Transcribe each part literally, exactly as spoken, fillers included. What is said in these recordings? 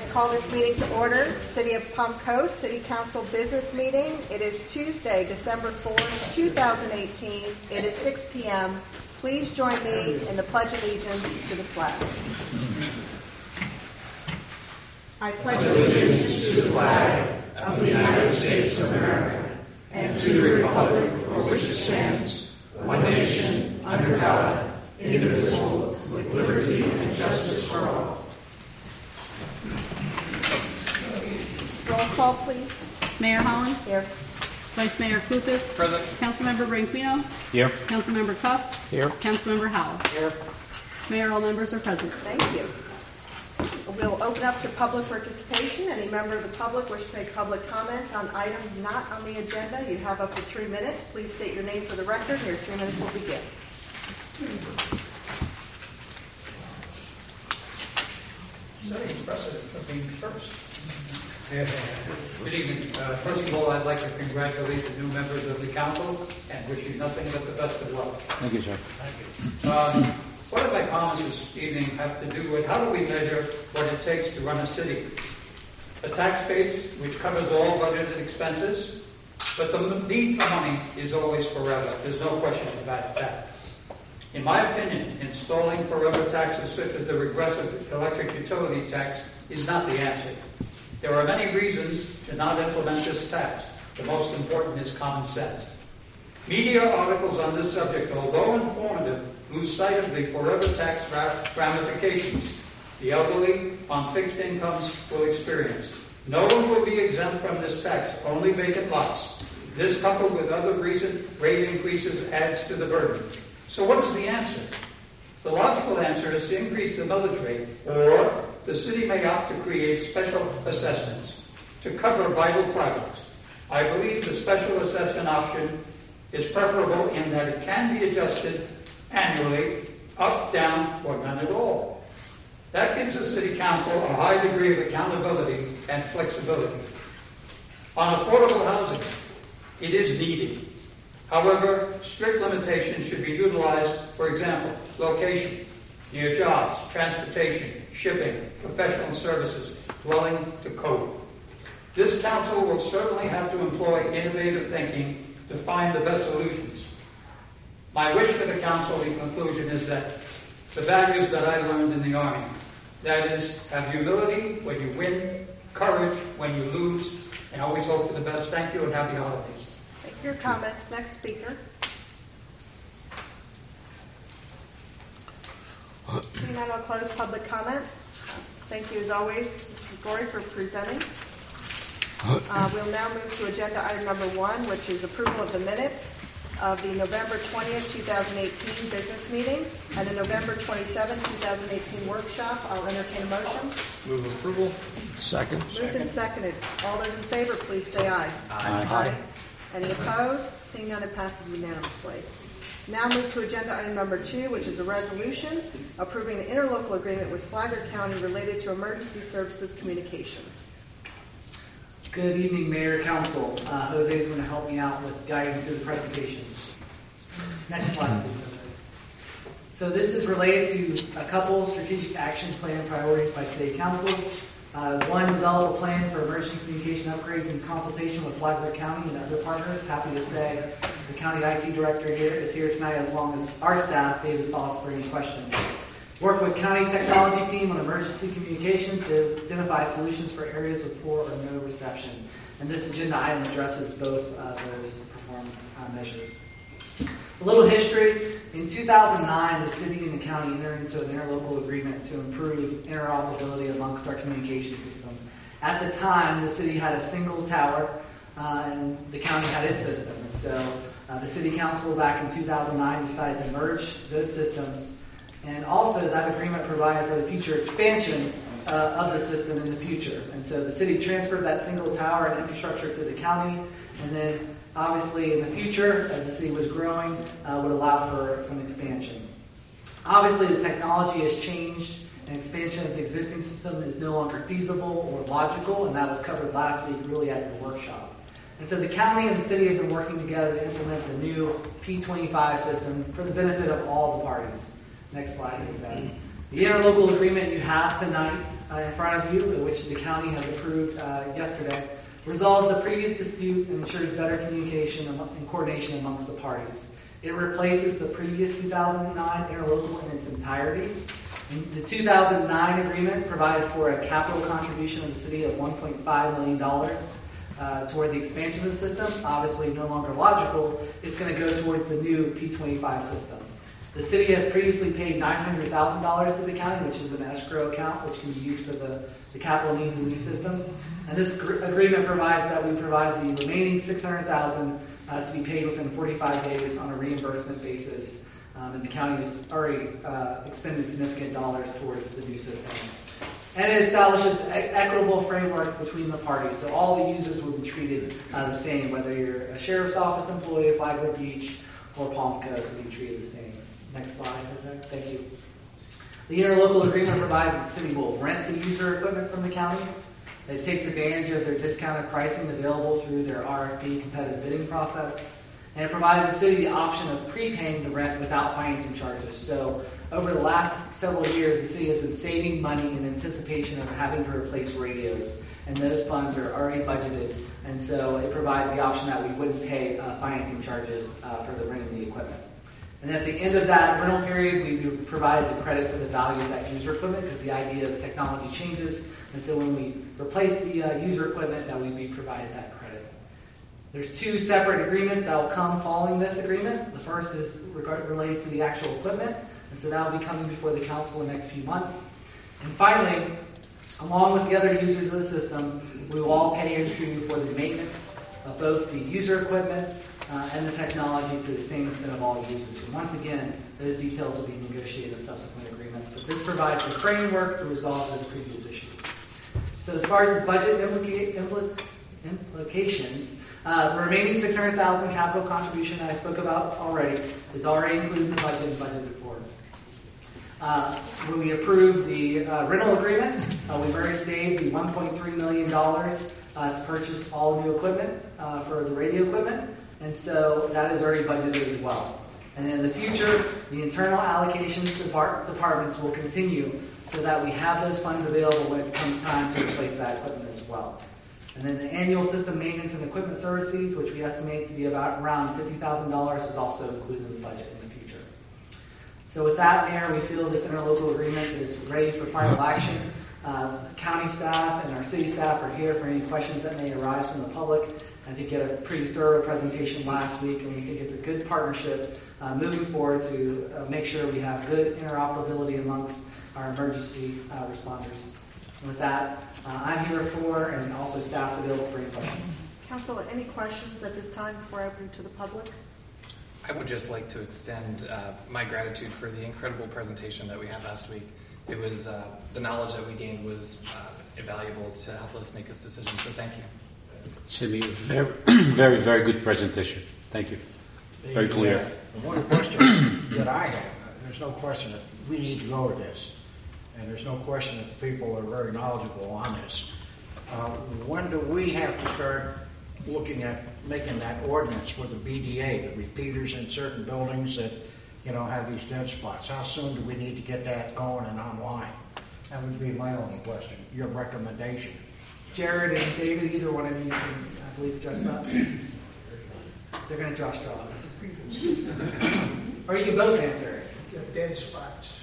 to call this meeting to order. City of Palm Coast City Council business meeting. It is Tuesday, December fourth, two thousand eighteen. It is six p.m. Please join me in the Pledge of Allegiance to the flag. I pledge allegiance to the flag of the United States of America and to the republic for which it stands, one nation, under God, indivisible, with liberty and justice for all. Roll call, please. Mayor Holland. Here. Vice Mayor Clupis. Present. Councilmember Branquino. Here. Councilmember Cuff. Here. Councilmember Howell. Here. Mayor, all members are present. Thank you. We'll open up to public participation. Any member of the public wish to make public comments on items not on the agenda, you have up to three minutes. Please state your name for the record. Your three minutes will begin. Setting precedent for being first. Good evening. Uh, first of all, I'd like to congratulate the new members of the council and wish you nothing but the best of luck. Thank you, sir. Thank you. Um, What of my comments this evening have to do with how do we measure what it takes to run a city? A tax base which covers all budgeted expenses, but the need for money is always forever. There's no question about that. In my opinion, installing forever taxes such as the regressive electric utility tax is not the answer. There are many reasons to not implement this tax. The most important is common sense. Media articles on this subject, although informative, lose sight of the forever tax ramifications the elderly on fixed incomes will experience. No one will be exempt from this tax, only vacant lots. This, coupled with other recent rate increases, adds to the burden. So what is the answer? The logical answer is to increase the millage rate, or the city may opt to create special assessments to cover vital projects. I believe the special assessment option is preferable in that it can be adjusted annually, up, down, or none at all. That gives the City Council a high degree of accountability and flexibility. On affordable housing, it is needed. However, strict limitations should be utilized, for example, location, near jobs, transportation, shipping, professional services, dwelling to code. This Council will certainly have to employ innovative thinking to find the best solutions. My wish for the Council in conclusion is that the values that I learned in the Army, that is, have humility when you win, courage when you lose, and always hope for the best. Thank you and happy holidays. Thank you. Your comments. Next speaker. Seeing none, I'll close public comment. Thank you as always, Mister Gory, for presenting. Uh, we'll now move to agenda item number one, which is approval of the minutes of the November twentieth, two thousand eighteen business meeting and the November twenty-seventh, two thousand eighteen workshop. I'll entertain a motion. Move approval. Second. Moved and seconded. All those in favor, please say aye. Aye. Aye. Any opposed? Seeing none, it passes unanimously. Now move to agenda item number two, which is a resolution approving the interlocal agreement with Flagler County related to emergency services communications. Good evening, Mayor, Council. Uh, Jose is going to help me out with guiding through the presentation. Next slide, please, Jose. So this is related to a couple strategic action plan priorities by City Council. Uh, one, develop a plan for emergency communication upgrades in consultation with Flagler County and other partners. Happy to say the County I T Director here is here tonight, as long as our staff, David Foss, for any questions. Work with County Technology Team on emergency communications to identify solutions for areas with poor or no reception. And this agenda item addresses both uh, those performance uh, measures. A little history. In two thousand nine, the city and the county entered into an interlocal agreement to improve interoperability amongst our communication system. At the time, the city had a single tower, uh, and the county had its system. And so uh, the city council back in two thousand nine decided to merge those systems. And also, that agreement provided for the future expansion uh, of the system in the future. And so the city transferred that single tower and infrastructure to the county. And then, obviously, in the future, as the city was growing, uh, would allow for some expansion. Obviously, the technology has changed, and expansion of the existing system is no longer feasible or logical, and that was covered last week, really, at the workshop. And so the county and the city have been working together to implement the new P twenty-five system for the benefit of all the parties. Next slide, please. The interlocal agreement you have tonight uh, in front of you, which the county has approved uh, yesterday, resolves the previous dispute and ensures better communication and coordination amongst the parties. It replaces the previous two thousand nine interlocal in its entirety. And the two thousand nine agreement provided for a capital contribution of the city of one point five million dollars uh, toward the expansion of the system. Obviously, no longer logical. It's going to go towards the new P twenty-five system. The city has previously paid nine hundred thousand dollars to the county, which is an escrow account, which can be used for the, the capital needs of the new system. And this gr- agreement provides that we provide the remaining six hundred thousand dollars uh, to be paid within forty-five days on a reimbursement basis. Um, and the county has already uh, expended significant dollars towards the new system. And it establishes e- equitable framework between the parties. So all the users will be treated uh, the same, whether you're a sheriff's office employee, Flagler Beach, or Palm Coast will be treated the same. Next slide, Jose. Thank you. The interlocal agreement provides that the city will rent the user equipment from the county. It takes advantage of their discounted pricing available through their R F P competitive bidding process. And it provides the city the option of prepaying the rent without financing charges. So over the last several years, the city has been saving money in anticipation of having to replace radios. And those funds are already budgeted. And so it provides the option that we wouldn't pay uh, financing charges uh, for the renting the equipment. And at the end of that rental period, we provided the credit for the value of that user equipment, because the idea is technology changes. And so when we replace the uh, user equipment, that we'd be provided that credit. There's two separate agreements that will come following this agreement. The first is regard, related to the actual equipment. And so that will be coming before the council in the next few months. And finally, along with the other users of the system, we will all pay into for the maintenance of both the user equipment uh, and the technology to the same extent of all users. And once again, those details will be negotiated in a subsequent agreement. But this provides the framework to resolve those previous issues. So as far as budget implica- impl- implications, uh, the remaining six hundred thousand dollars capital contribution that I spoke about already is already included in the budget and budgeted for. Uh, when we approved the uh, rental agreement, uh, we've already saved the one point three million dollars uh, to purchase all new equipment uh, for the radio equipment, and so that is already budgeted as well. And in the future, the internal allocations to bar- departments will continue so that we have those funds available when it comes time to replace that equipment as well. And then the annual system maintenance and equipment services, which we estimate to be about around fifty thousand dollars, is also included in the budget in the future. So with that, Mayor, we feel this interlocal agreement is ready for final action. Uh, county staff and our city staff are here for any questions that may arise from the public. I think you had a pretty thorough presentation last week, and we think it's a good partnership uh, moving forward to uh, make sure we have good interoperability amongst our emergency uh, responders. And with that, uh, I'm here for, and also staff's available for any questions. Council, any questions at this time before I open to the public? I would just like to extend uh, my gratitude for the incredible presentation that we had last week. It was, uh, the knowledge that we gained was uh, invaluable to help us make this decision, so thank you. Sydney, very, very, very good presentation. Thank you. Very clear. Uh, the one question that I have, there's no question that we need to go to this, and there's no question that the people are very knowledgeable on this. Uh, when do we have to start looking at making that ordinance for the B D A, the repeaters in certain buildings that, you know, have these dead spots? How soon do we need to get that going and online? That would be my only question, your recommendation. Jared and David, either one of you can, I believe, address that. They're going to draw straws. Or you can both answer. Dead spots.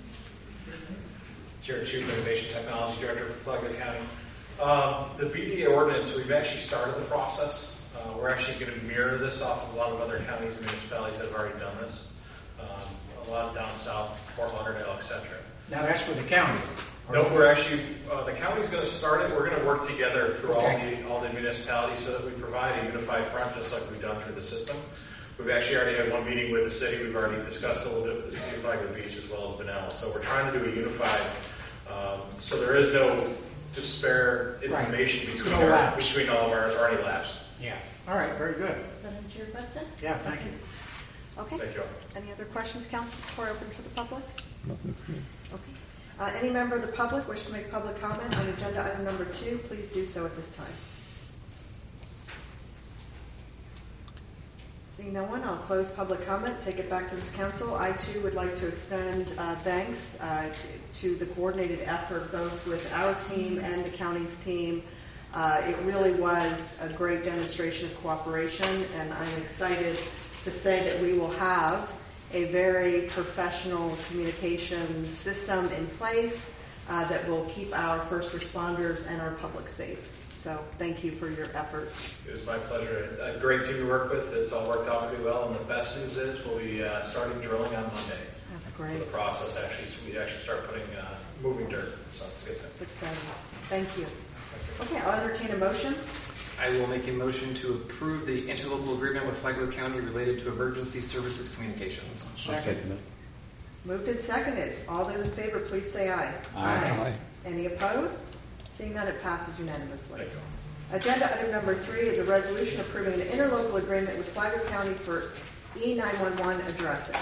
Jared Shoup, Innovation Technology Director for Flagler County. Um, the B D A ordinance, we've actually started the process. Uh, we're actually going to mirror this off of a lot of other counties and municipalities that have already done this. Um, a lot down south, Fort Lauderdale, et cetera. Now that's for the county. No, we're actually, uh, the county's going to start it. We're going to work together through Okay. all the all the municipalities so that we provide a unified front, just like we've done through the system. We've actually already had one meeting with the city. We've already discussed a little bit with the city of Flagler Beach as well as Vanilla. So we're trying to do a unified, um, so there is no disparate information Right. between No our, lapse. between all of ours, already lapsed. Yeah. All right, very good. Does that answer your question? Yeah, thank you. Okay. Thank you. Any other questions, Council, before I open to the public? Okay. Uh, any member of the public wish to make public comment on agenda item number two, please do so at this time. Seeing no one, I'll close public comment, take it back to this council. I too would like to extend uh, thanks uh, to the coordinated effort both with our team and the county's team. Uh, it really was a great demonstration of cooperation, and I'm excited to say that we will have a very professional communications system in place uh, that will keep our first responders and our public safe. So thank you for your efforts. It was my pleasure. A great team to work with. It's all worked out really well, and the best news is we'll be uh, starting drilling on Monday. That's So great. the process actually, we actually start putting uh, moving dirt, so it's good. That's exciting. Thank you. Okay, I'll entertain a motion. I will make a motion to approve the interlocal agreement with Flagler County related to emergency services communications. I'll second that. Moved and seconded. All those in favor, please say aye. Aye. Any opposed? Seeing none, it passes unanimously. Thank you. Agenda item number three is a resolution approving an interlocal agreement with Flagler County for E nine one one addressing.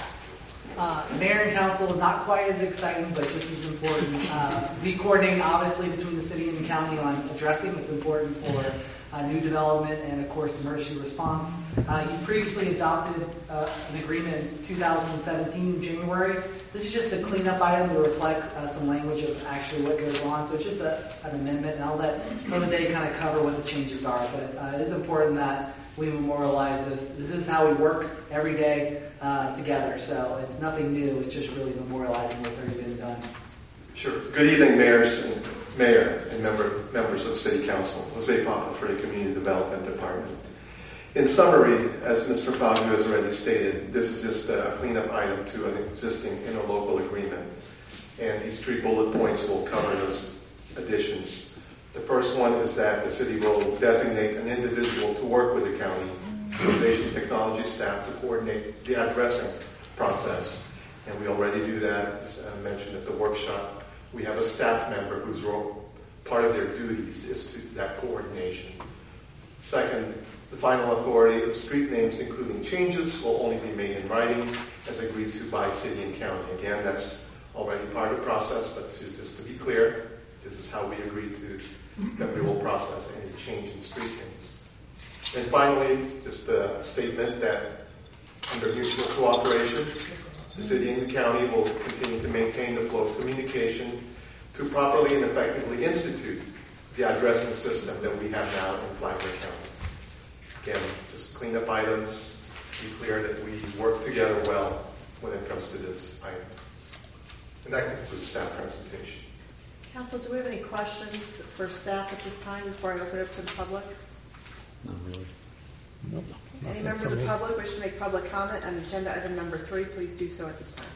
Uh, Mayor and council, not quite as exciting, but just as important. Uh, we coordinate obviously between the city and the county on addressing what's important for uh, new development and of course emergency response. Uh, you previously adopted uh, an agreement in two thousand seventeen, January. This is just a cleanup item to reflect uh, some language of actually what goes on. So it's just a, an amendment, and I'll let Jose kind of cover what the changes are. But uh, it is important that we memorialize this. This is how we work every day uh, together. So it's nothing new. It's just really memorializing what's already been done. Sure. Good evening, mayors and mayor and member, members of City Council. Jose Papa for the Community Development Department. In summary, as Mister Fabio has already stated, this is just a cleanup item to an existing interlocal agreement. And these three bullet points will cover those additions. The first one is that the city will designate an individual to work with the county information technology staff to coordinate the addressing process. And we already do that, as I mentioned at the workshop. We have a staff member whose role, part of their duties is to that coordination. Second, the final authority of street names, including changes, will only be made in writing as agreed to by city and county. Again, that's already part of the process, but to, just to be clear, this is how we agreed to that we will process any change in street names. And finally, just a statement that under mutual cooperation, the city and the county will continue to maintain the flow of communication to properly and effectively institute the addressing system that we have now in Flagler County. Again, just clean up items, be clear that we work together well when it comes to this item. And that concludes staff presentation. Council, do we have any questions for staff at this time before I open it up to the public? Not really. Nope. Any member of the public wish to make public comment on agenda item number three, please do so at this time.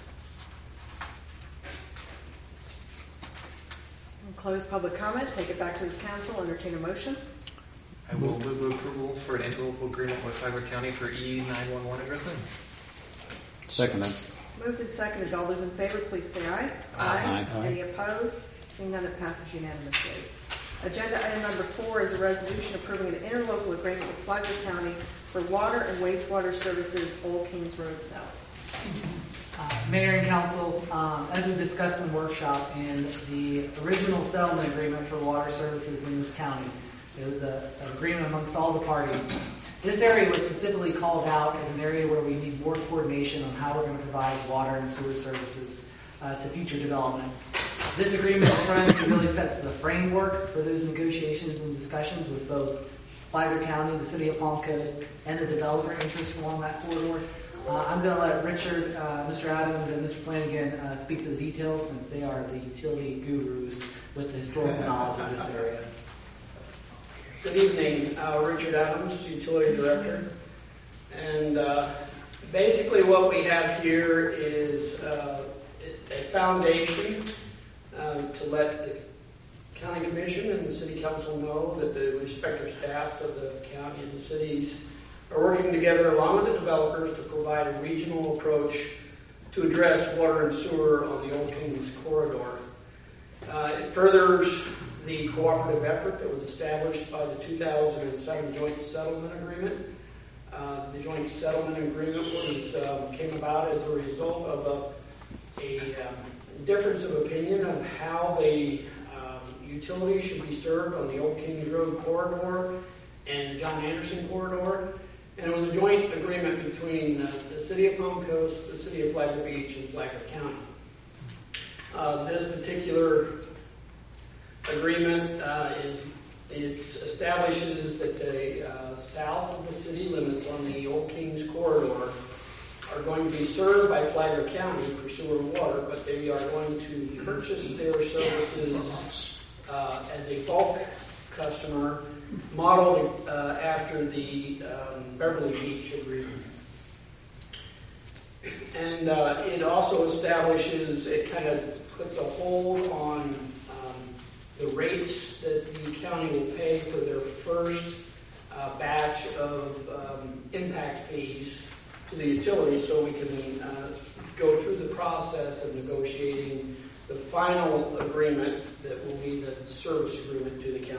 We'll close public comment, take it back to this council, entertain a motion. I will move approval for an interlocal agreement with Flagler County for E nine one one addressing. Second that. Moved and seconded. All those in favor, please say aye. Aye. Aye. Any opposed? Seeing none, it passes unanimously. Agenda item number four is a resolution approving an interlocal agreement with Flagler County for water and wastewater services, Old Kings Road South. Uh, Mayor and council, um, as we discussed in the workshop, in the original settlement agreement for water services in this county, it was a, an agreement amongst all the parties. This area was specifically called out as an area where we need more coordination on how we're going to provide water and sewer services uh, to future developments. This agreement in front of you really sets the framework for those negotiations and discussions with both Flagler County, the city of Palm Coast, and the developer interests along that corridor. Uh, I'm going to let Richard, uh, Mister Adams, and Mister Flanagan uh, speak to the details since they are the utility gurus with the historical knowledge of this area. Good evening, uh, Richard Adams, Utility Director. And uh, basically what we have here is uh, a foundation um, to let the County Commission and the City Council know that the respective staffs of the county and the cities are working together along with the developers to provide a regional approach to address water and sewer on the Old Kings Corridor. Uh, it furthers the cooperative effort that was established by the two thousand seven Joint Settlement Agreement. Uh, the Joint Settlement Agreement was um, came about as a result of a, a um, difference of opinion of how the um, utilities should be served on the Old Kings Road corridor and the John Anderson corridor. And it was a joint agreement between uh, the City of Palm Coast, the City of Flagler Beach, and Flagler County. Uh, this particular agreement uh, is it establishes that the uh, south of the city limits on the Old Kings corridor are going to be served by Flagler County for sewer and water, but they are going to purchase their services uh, as a bulk customer, modeled uh, after the um, Beverly Beach agreement. And uh, it also establishes, it kind of puts a hold on um, the rates that the county will pay for their first uh, batch of um, impact fees to the utility, so we can uh, go through the process of negotiating the final agreement that will be the service agreement to the county.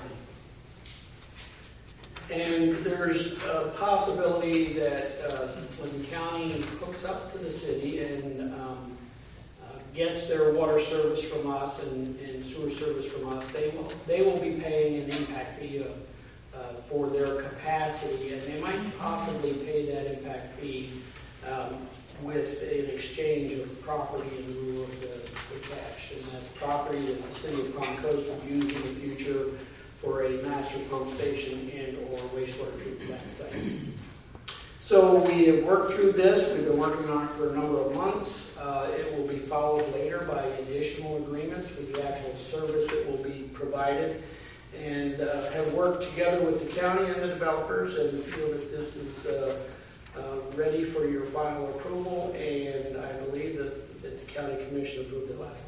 And there's a possibility that uh, when the county hooks up to the city and um, uh, gets their water service from us and, and sewer service from us, they will they will be paying an impact fee uh, uh, for their capacity, and they might possibly pay that impact fee um, with an exchange of property in lieu of the, the cash, and that's property that the City of Palm Coast would use in the future for a master pump station and or wastewater treatment plant site. So we have worked through this. We've been working on it for a number of months. Uh, it will be followed later by additional agreements for the actual service that will be provided, and uh, have worked together with the county and the developers and feel that this is uh, uh, ready for your final approval, and I believe that, that the county commission approved it last night.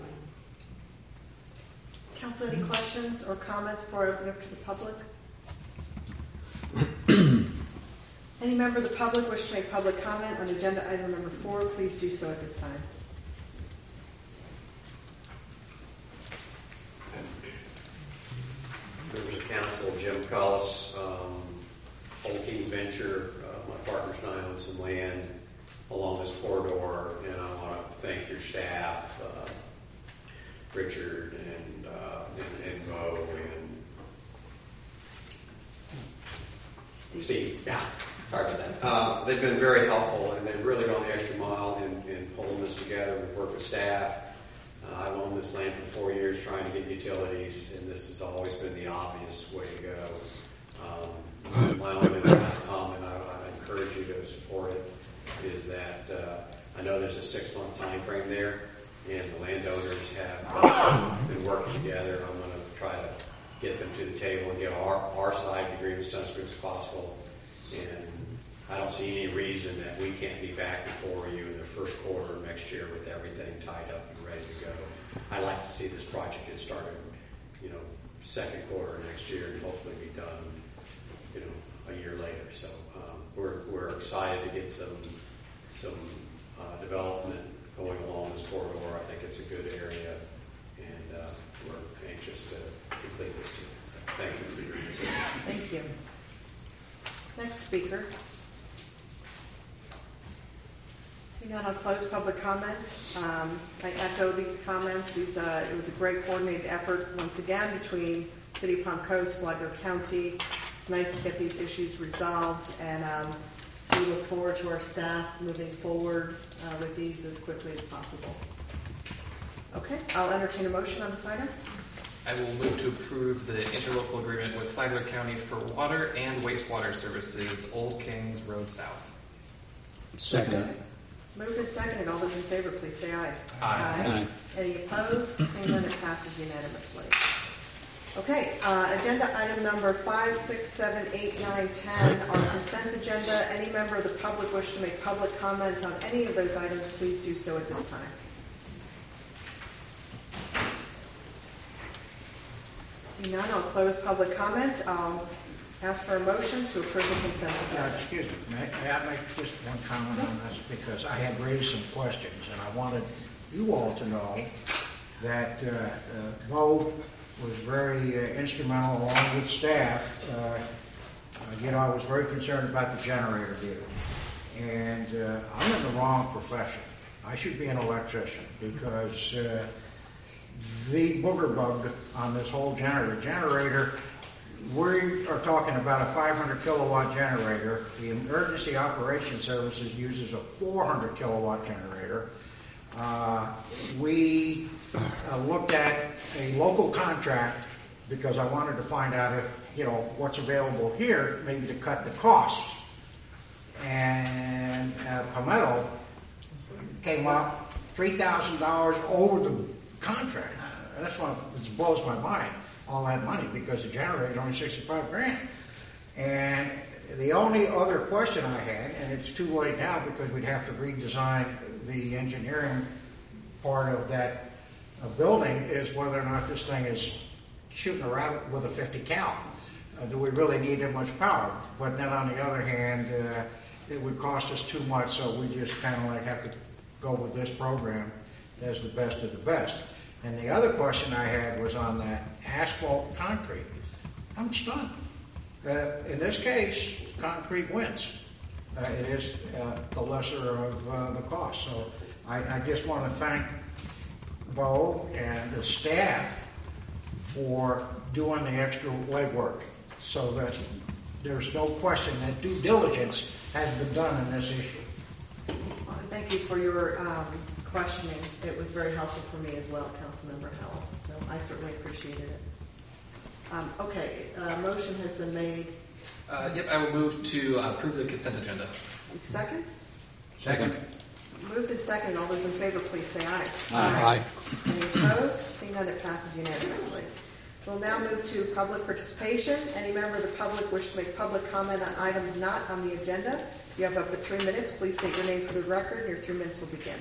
Council, any questions or comments before I open up to the public? Any member of the public wish to make public comment on agenda item number four, please do so at this time. Members of council, Jim Cullis, um, Old Kings Venture, uh, my partners and I own some land along this corridor, and I want to thank your staff, uh, Richard and, uh, and, and Mo and Steve. Steve. Yeah, sorry about that. Uh, they've been very helpful, and they've really gone the extra mile in, in pulling this together. We've worked with staff. Uh, I've owned this land for four years trying to get utilities, and this has always been the obvious way to go. Um, my only last comment, I, I encourage you to support it, is that uh, I know there's a six-month time frame there, and the landowners have uh, been working together. I'm going to try to get them to the table and get our, our side agreements done as quick as possible. And I don't see any reason that we can't be back before you in the first quarter of next year with everything tied up and ready to go. I'd like to see this project get started, you know, second quarter of next year and hopefully be done, you know, a year later. So um, we're we're excited to get some some uh, development going along this corridor. I think it's a good area, and uh, we're anxious to complete this too. So thank you for your consideration. Thank you. Next speaker. Seeing none, I'll close public comment. Um, I echo these comments. These, uh, it was a great coordinated effort once again between City of Palm Coast, Flagler County. It's nice to get these issues resolved, and um, we look forward to our staff moving forward uh, with these as quickly as possible. Okay, I'll entertain a motion on this item. I will move to approve the interlocal agreement with Flagler County for water and wastewater services, Old Kings Road South. Second. Moved and seconded. All those in favor, please say aye. Aye. Aye. Any opposed? Seeing none, it passes unanimously. Okay, uh, agenda item number five, six, seven, eight, nine, ten on the consent agenda. Any member of the public wish to make public comment on any of those items, please do so at this time. See none, I'll close public comment. I'll ask for a motion to approve the consent Uh, agenda. excuse me, may, may I make just one comment on this? Because I had raised some questions, and I wanted you all to know that uh, uh, Bo was very uh, instrumental, along with staff. Uh, uh, you know, I was very concerned about the generator deal. And uh, I'm in the wrong profession. I should be an electrician, because uh, the booger bug on this whole generator, generator we are talking about a five hundred kilowatt generator. The Emergency Operations Services uses a four hundred kilowatt generator. Uh, we uh, looked at a local contract because I wanted to find out if, you know, what's available here, maybe to cut the costs. And uh, Palmetto came up three thousand dollars over the contract. That's what this blows my mind, all that money, because the generator is only sixty-five grand. And the only other question I had, and it's too late now because we'd have to redesign the engineering part of that uh, building, is whether or not this thing is shooting a rabbit with a fifty cal. Uh, do we really need that much power? But then on the other hand, uh, it would cost us too much, so we just kind of like have to go with this program as the best of the best. And the other question I had was on that asphalt concrete. I'm stunned. Uh, in this case, concrete wins. Uh, it is uh, the lesser of uh, the cost. So I, I just want to thank Bo and the staff for doing the extra legwork so that there's no question that due diligence has been done in this issue. Well, thank you for your um, questioning. It was very helpful for me as well, Councilmember Howell. So I certainly appreciated it. Um, okay, uh, motion has been made. Uh, yep, I will move to uh, approve the consent agenda. Second? Second. Moved and second. All those in favor, please say aye. Aye. Any opposed? Seeing none, it passes unanimously. We'll now move to public participation. Any member of the public wish to make public comment on items not on the agenda, you have up to three minutes. Please state your name for the record, and your three minutes will begin.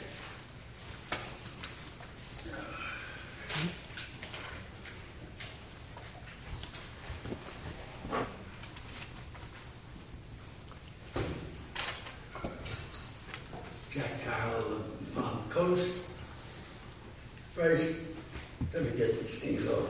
Jack Carroll of Palm Coast. First, let me get these things over.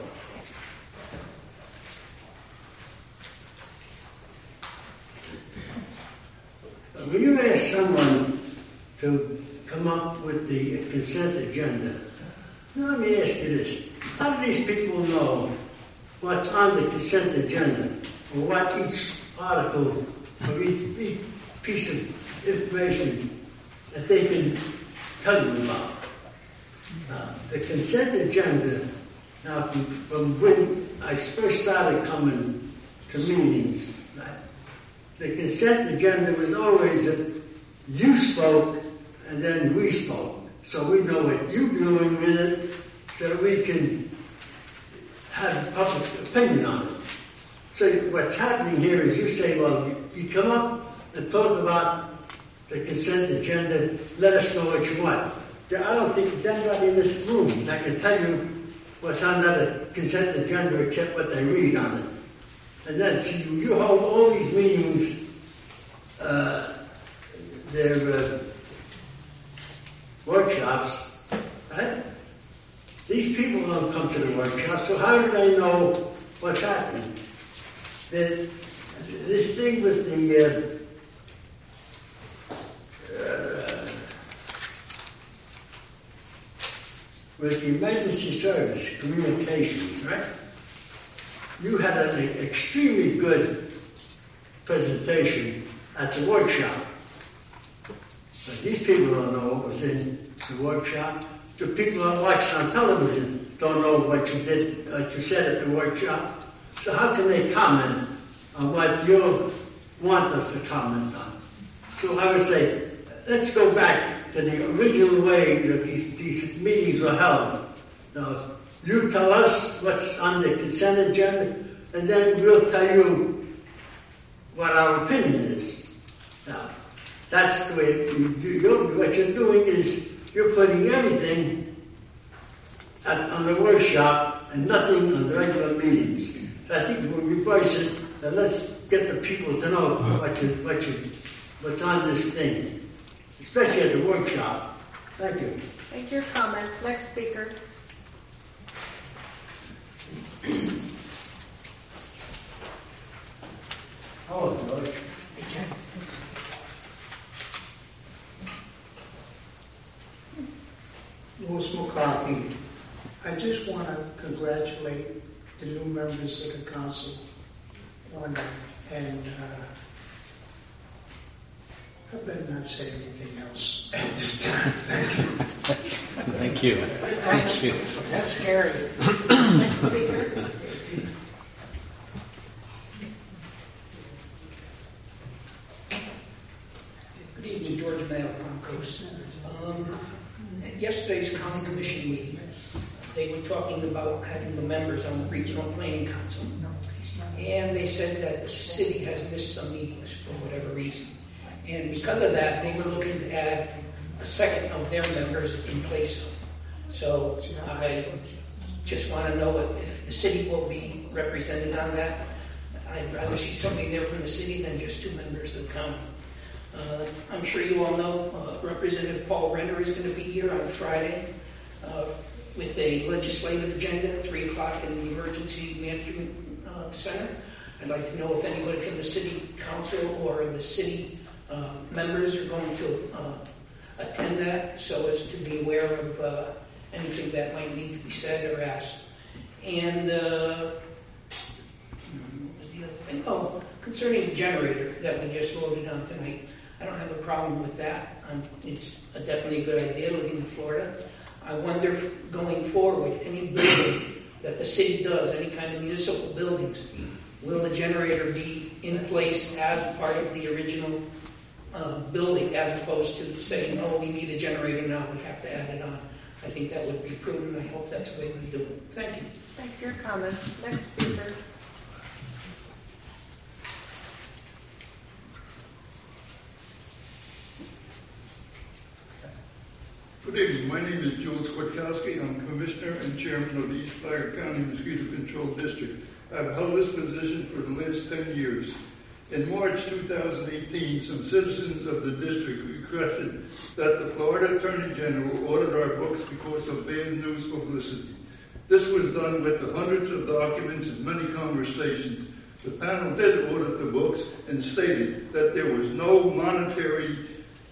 When you ask someone to come up with the consent agenda, now let me ask you this. How do these people know what's on the consent agenda, or what each article, or each, each piece of information that they can tell you about? Uh, the consent agenda, now from, from when I first started coming to meetings, right, the consent agenda was always that you spoke and then we spoke. So we know what you're doing with it, so we can have a public opinion on it. So what's happening here is you say, well, you come up and talk about the consent agenda, let us know what you want. I don't think there's anybody in this room that can tell you what's on that consent agenda except what they read on it. And then so you, you hold all these meetings, uh, they're uh, workshops, right? These people don't come to the workshops, so how do they know what's happening? The, this thing with the uh, uh, with the emergency service communications, right? You had an extremely good presentation at the workshop. But these people don't know what was in the workshop. The people that watched on television don't know what you did, what you said at the workshop. So how can they comment on what you want us to comment on? So I would say, let's go back to the original way that these, these meetings were held. Now, you tell us what's on the consent agenda, and then we'll tell you what our opinion is. Now, that's the way you do. You, what you're doing is you're putting everything at, on the workshop and nothing on the regular meetings. I think we'll reverse it, and let's get the people to know what you, what you, what's on this thing, especially at the workshop. Thank you. Thank you for your comments. Next speaker. Hello, George. Louis McCarthy. I just want to congratulate the new members of the council one night, and uh, I better not say anything else at this time. Thank you. Thank you. Thank you. That's scary. Next speaker. Good evening, George Mayo, Palm Coast. Um, at yesterday's county commission meeting, they were talking about having the members on the regional planning council. And they said that the city has missed some meetings for whatever reason. And because of that, they were looking to add a second of their members in place of. So I just want to know if, if the city will be represented on that. I'd rather see somebody there from the city than just two members of the county. Uh, I'm sure you all know uh, Representative Paul Renner is going to be here on Friday uh, with a legislative agenda at three o'clock in the Emergency Management uh, Center. I'd like to know if anybody from the city council or the city uh, members are going to uh, attend that, so as to be aware of uh, anything that might need to be said or asked. And uh, what was the other thing? Oh, concerning the generator that we just voted on tonight, I don't have a problem with that. Um, it's a definitely a good idea living in Florida. I wonder if going forward, any building that the city does, any kind of municipal buildings, will the generator be in place as part of the original uh, building, as opposed to saying, oh, we need a generator now, we have to add it on. I think that would be prudent. I hope that's the way we do it. Thank you. Thank you for your comments. Next speaker. Good evening. My name is Joel Swiatkowski. I'm Commissioner and Chairman of the East Flagler County Mosquito Control District. I've held this position for the last ten years. In March two thousand eighteen, some citizens of the district requested that the Florida Attorney General audit our books because of bad news publicity. This was done with the hundreds of documents and many conversations. The panel did audit the books and stated that there was no monetary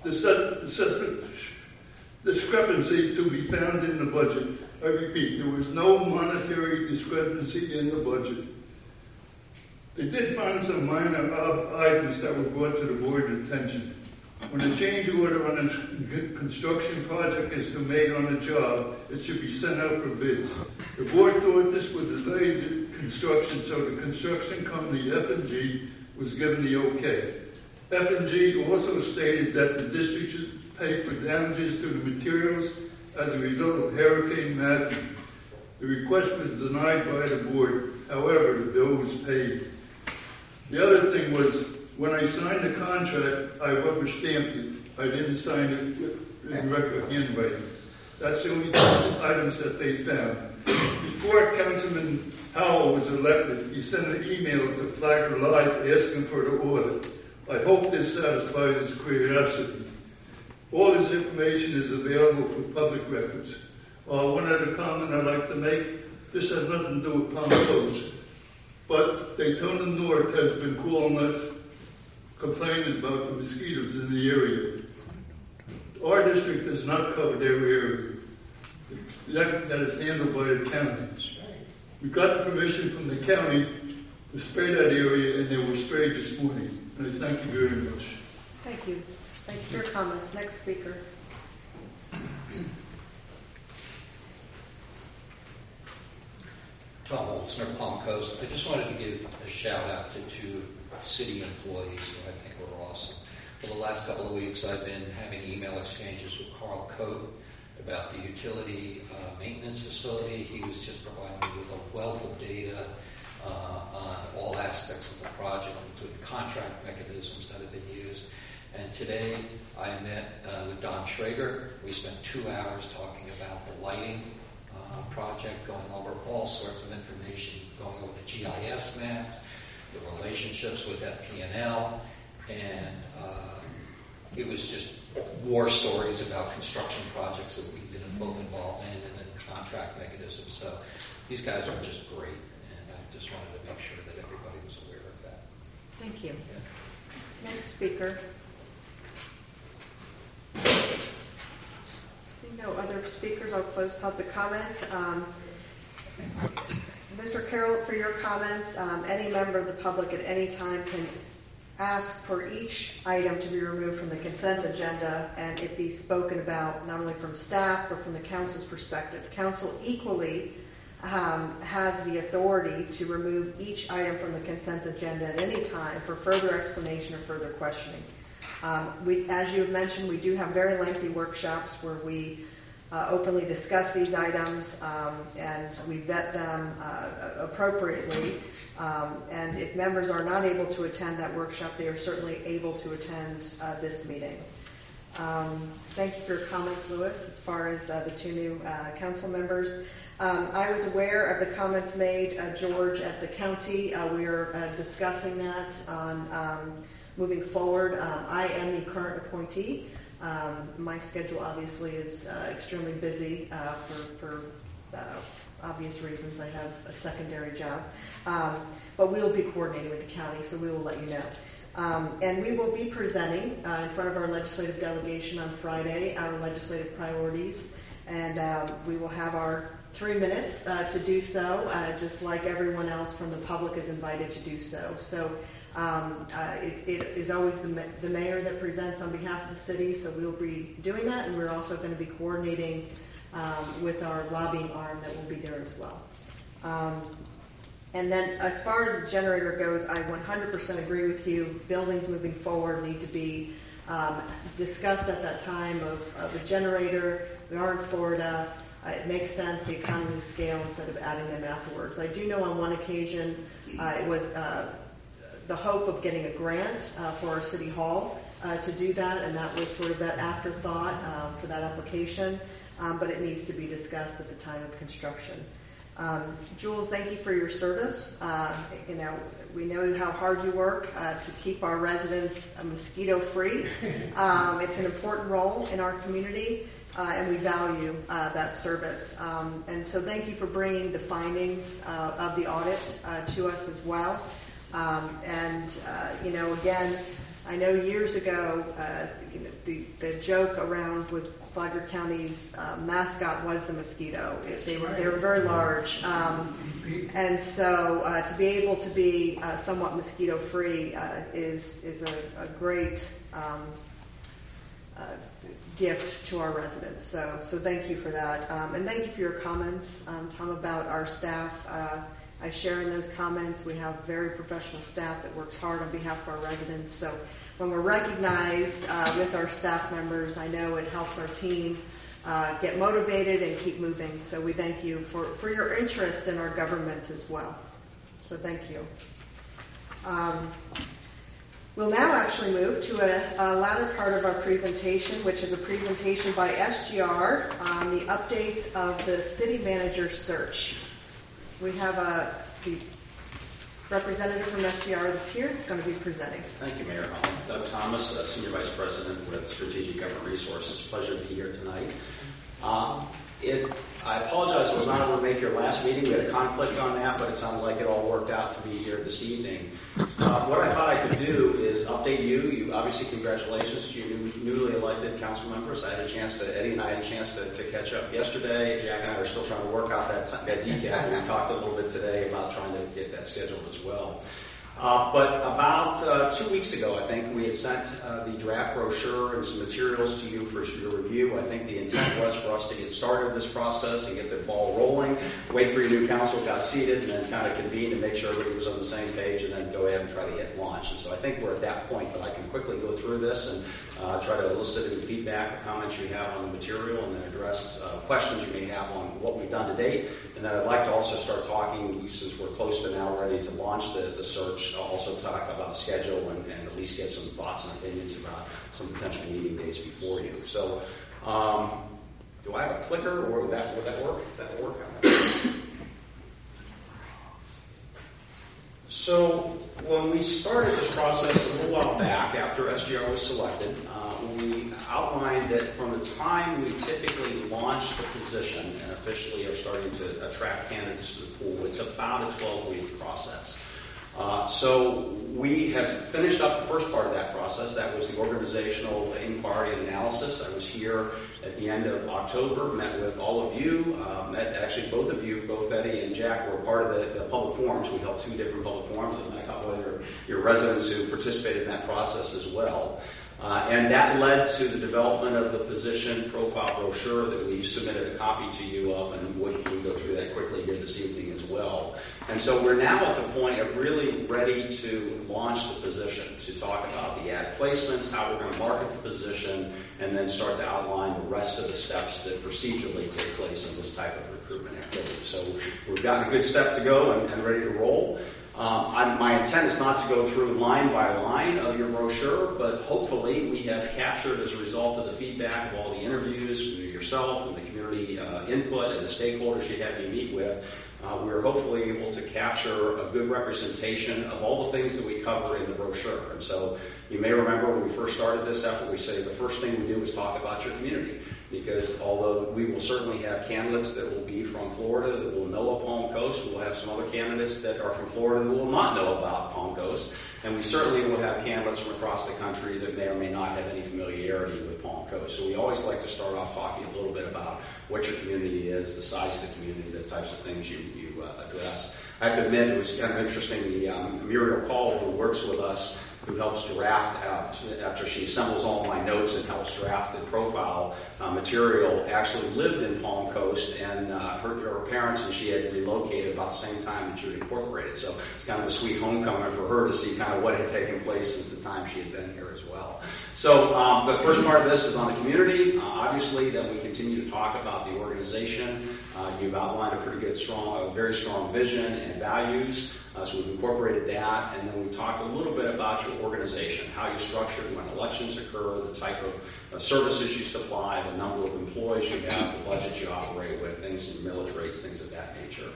discrepancy to be found in the budget. I repeat, there was no monetary discrepancy in the budget. They did find some minor items that were brought to the board's attention. When a change order on a construction project is to be made on a job, it should be sent out for bids. The board thought this would delay the construction, so the construction company F and G was given the okay. F and G also stated that the district should pay for damages to the materials as a result of Hurricane Matthew. The request was denied by the board. However, the bill was paid. The other thing was, when I signed the contract, I rubber stamped it. I didn't sign it in record handwriting. That's the only items that they found. Before Councilman Howell was elected, he sent an email to Flagler Live asking for the audit. I hope this satisfies his curiosity. All this information is available for public records. Uh, one other comment I'd like to make, this has nothing to do with Palm Coast, but Daytona North has been calling us, complaining about the mosquitoes in the area. Our district does not cover their area. That, that is handled by the county. We got the permission from the county to spray that area, and they were sprayed this morning. And I thank you very much. Thank you. Thank you for your comments. Next speaker. Tom Olsner, Palm Coast. I just wanted to give a shout out to two city employees who I think are awesome. For the last couple of weeks, I've been having email exchanges with Carl Coate about the utility uh, maintenance facility. He was just providing me with a wealth of data uh, on all aspects of the project, including contract mechanisms that have been used. And today I met uh, with Don Schrager. We spent two hours talking about the lighting uh, project, going over all sorts of information, going over the G I S maps, the relationships with F P and L, and uh, it was just war stories about construction projects that we've been both involved in and then contract mechanisms. So these guys are just great, and I just wanted to make sure that everybody was aware of that. Thank you. Yeah. Next speaker. See no other speakers. I'll close public comment. Um, Mister Carroll, for your comments, um, any member of the public at any time can ask for each item to be removed from the consent agenda and it be spoken about not only from staff but from the council's perspective. Council equally um, has the authority to remove each item from the consent agenda at any time for further explanation or further questioning. Um, we, as you have mentioned, we do have very lengthy workshops where we uh, openly discuss these items um, and we vet them uh, appropriately. Um, and if members are not able to attend that workshop, they are certainly able to attend uh, this meeting. Um, thank you for your comments, Louis, as far as uh, the two new uh, council members. Um, I was aware of the comments made, uh, George, at the county. Uh, we are uh, discussing that on um, moving forward. Um, I am the current appointee. Um, my schedule obviously is uh, extremely busy uh, for, for uh, obvious reasons. I have a secondary job. Um, but we'll be coordinating with the county, so we will let you know. Um, and we will be presenting uh, in front of our legislative delegation on Friday our legislative priorities. And um, we will have our three minutes uh, to do so, uh, just like everyone else from the public is invited to do so. So um, uh, it, it is always the, ma- the mayor that presents on behalf of the city, so we'll be doing that, and we're also going to be coordinating um, with our lobbying arm that will be there as well. Um, and then as far as the generator goes, I one hundred percent agree with you. Buildings moving forward need to be um, discussed at that time of, of a generator. We are in Florida. Uh, it makes sense, the economy of scale, instead of adding them afterwards. I do know on one occasion uh, it was uh, the hope of getting a grant uh, for our city hall uh, to do that, and that was sort of that afterthought uh, for that application, um, but it needs to be discussed at the time of construction. Um, Jules, thank you for your service. Uh, you know, we know how hard you work uh, to keep our residents uh, mosquito-free. Um, it's an important role in our community. Uh, and we value uh, that service. Um, and so thank you for bringing the findings uh, of the audit uh, to us as well. Um, and, uh, you know, again, I know years ago, uh, you know, the, the joke around was Flagler County's uh, mascot was the mosquito. It, they were they were very large. Um, and so uh, to be able to be uh, somewhat mosquito-free uh, is, is a, a great um, uh, gift to our residents. So, so thank you for that. Um, and thank you for your comments, um, Tom, about our staff. Uh, I share in those comments. We have very professional staff that works hard on behalf of our residents. So when we're recognized uh, with our staff members, I know it helps our team uh, get motivated and keep moving. So we thank you for, for your interest in our government as well. So thank you. Um, We'll now actually move to a, a latter part of our presentation, which is a presentation by S G R on the updates of the city manager search. We have a the representative from S G R that's here. It's going to be presenting. Thank you, Mayor. I'm Doug Thomas, uh, Senior Vice President with Strategic Government Resources. Pleasure to be here tonight. Um, It, I apologize, I was not able to make your last meeting. We had a conflict on that, but it sounded like it all worked out to be here this evening. Uh, what I thought I could do is update you. You obviously, congratulations to your new, newly elected council members. I had a chance to, Eddie and I had a chance to, to catch up yesterday. Jack and I are still trying to work out that, that detail. We talked a little bit today about trying to get that scheduled as well. Uh, but about uh, two weeks ago, I think, we had sent uh, the draft brochure and some materials to you for your review. I think the intent was for us to get started this process and get the ball rolling, wait for your new council got seated, and then kind of convene and make sure everybody was on the same page, and then go ahead and try to hit launch. And so I think we're at that point, but I can quickly go through this and uh, try to elicit any feedback or comments you have on the material, and then address uh, questions you may have on what we've done to date. And then I'd like to also start talking, since we're close to now ready to launch the, the search, I'll also talk about the schedule and, and at least get some thoughts and opinions about some potential meeting dates before you. So, um, do I have a clicker, or would that would that work? That will work. So, when we started this process a little while back, after S G R was selected, uh, we outlined that from the time we typically launch the position and officially are starting to attract candidates to the pool, it's about a twelve-week process. Uh, so we have finished up the first part of that process. That was the organizational inquiry and analysis. I was here at the end of October, met with all of you, uh, met actually both of you, both Eddie and Jack were part of the, the public forums. We held two different public forums, and met a couple of your, your residents who participated in that process as well. Uh, and that led to the development of the position profile brochure that we submitted a copy to you of, and we can go through that quickly here this evening as well. And so we're now at the point of really ready to launch the position, to talk about the ad placements, how we're going to market the position, and then start to outline the rest of the steps that procedurally take place in this type of recruitment activity. So we've got a good step to go and, and ready to roll. Um, I'm, my intent is not to go through line by line of your brochure, but hopefully we have captured as a result of the feedback of all the interviews, yourself and the community uh, input and the stakeholders you had me meet with, uh, we're hopefully able to capture a good representation of all the things that we cover in the brochure. And so you may remember when we first started this effort, we say the first thing we do is talk about your community. Because although we will certainly have candidates that will be from Florida that will know of Palm Coast, we will have some other candidates that are from Florida that will not know about Palm Coast, and we certainly will have candidates from across the country that may or may not have any familiarity with Palm Coast. So we always like to start off talking a little bit about what your community is, the size of the community, the types of things you, you uh, address. I have to admit, it was kind of interesting, the um, Muriel Call, who works with us, who helps draft out, after she assembles all my notes and helps draft the profile uh, material, actually lived in Palm Coast, and uh, her, her parents and she had relocated about the same time that you had incorporated. So it's kind of a sweet homecoming for her to see kind of what had taken place since the time she had been here as well. So um, the first part of this is on the community. Uh, obviously, then we continue to talk about the organization. Uh, you've outlined a pretty good, strong, a very strong vision and values. Uh, so we've incorporated that, and then we've talked a little bit about your organization, how you're structured when elections occur, the type of uh, services you supply, the number of employees you have, the budget you operate with, things in militaries, things of that nature.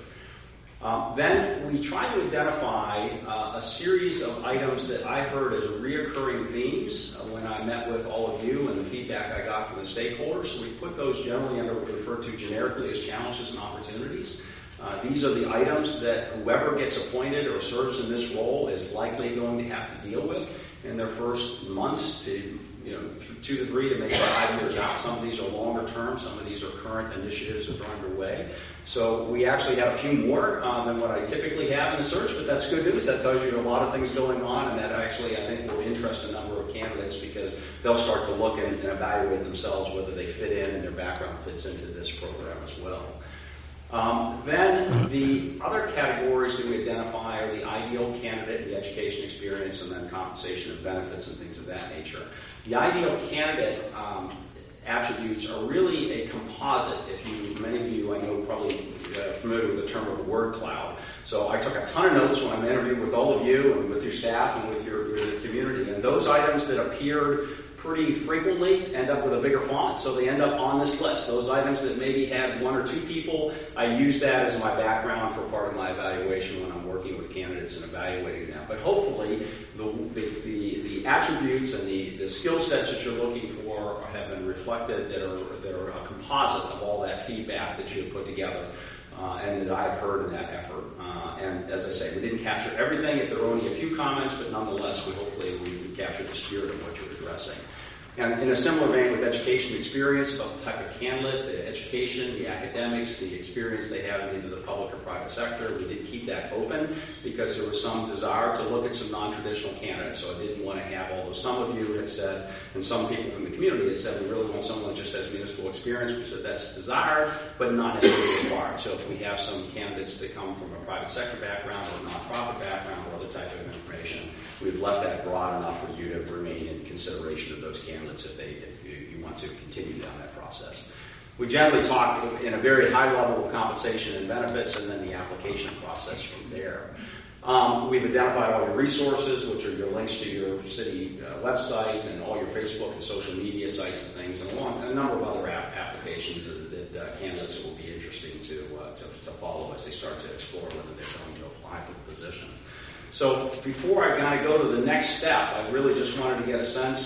Um, then we try to identify uh, a series of items that I heard as reoccurring themes uh, when I met with all of you and the feedback I got from the stakeholders. So we put those generally under what we refer to generically as challenges and opportunities. Uh, these are the items that whoever gets appointed or serves in this role is likely going to have to deal with in their first months to, you know, two to three to maybe five years out. Some of these are longer term. Some of these are current initiatives that are underway. So we actually have a few more uh, than what I typically have in the search, but that's good news. That tells you a lot of things going on, and that actually I think will interest a number of candidates because they'll start to look and, and evaluate themselves whether they fit in and their background fits into this program as well. Um, then the other categories that we identify are the ideal candidate, the education experience, and then compensation and benefits and things of that nature. The ideal candidate um, attributes are really a composite. If you, many of you I know probably uh, familiar with the term of the word cloud. So I took a ton of notes when I'm interviewing with all of you and with your staff and with your, your community, and those items that appeared pretty frequently end up with a bigger font, so they end up on this list. Those items that maybe had one or two people, I use that as my background for part of my evaluation when I'm working with candidates and evaluating them. But hopefully, the, the, the, the attributes and the, the skill sets that you're looking for have been reflected that are, that are a composite of all that feedback that you have put together. Uh, and that I've heard in that effort. Uh, and as I say, we didn't capture everything if there were only a few comments, but nonetheless, we hopefully we, we captured the spirit of what you're addressing. And in a similar vein with education experience, about the type of candidate, the education, the academics, the experience they have in either the public or private sector, we did keep that open because there was some desire to look at some non-traditional candidates. So I didn't want to have, although some of you had said, and some people from the community had said, we really want someone that just has municipal experience. We said that's desired, but not necessarily required. So if we have some candidates that come from a private sector background or a nonprofit background or other type of information, we've left that broad enough for you to remain in consideration of those candidates if they if you, you want to continue down that process. We generally talk in a very high level of compensation and benefits, and then the application process from there. Um, we've identified all your resources, which are your links to your city uh, website and all your Facebook and social media sites and things, and a, long, a number of other app applications that, that uh, candidates will be interesting to, uh, to to follow as they start to explore whether they're going to apply for the position. So before I kind of go to the next step, I really just wanted to get a sense. Uh,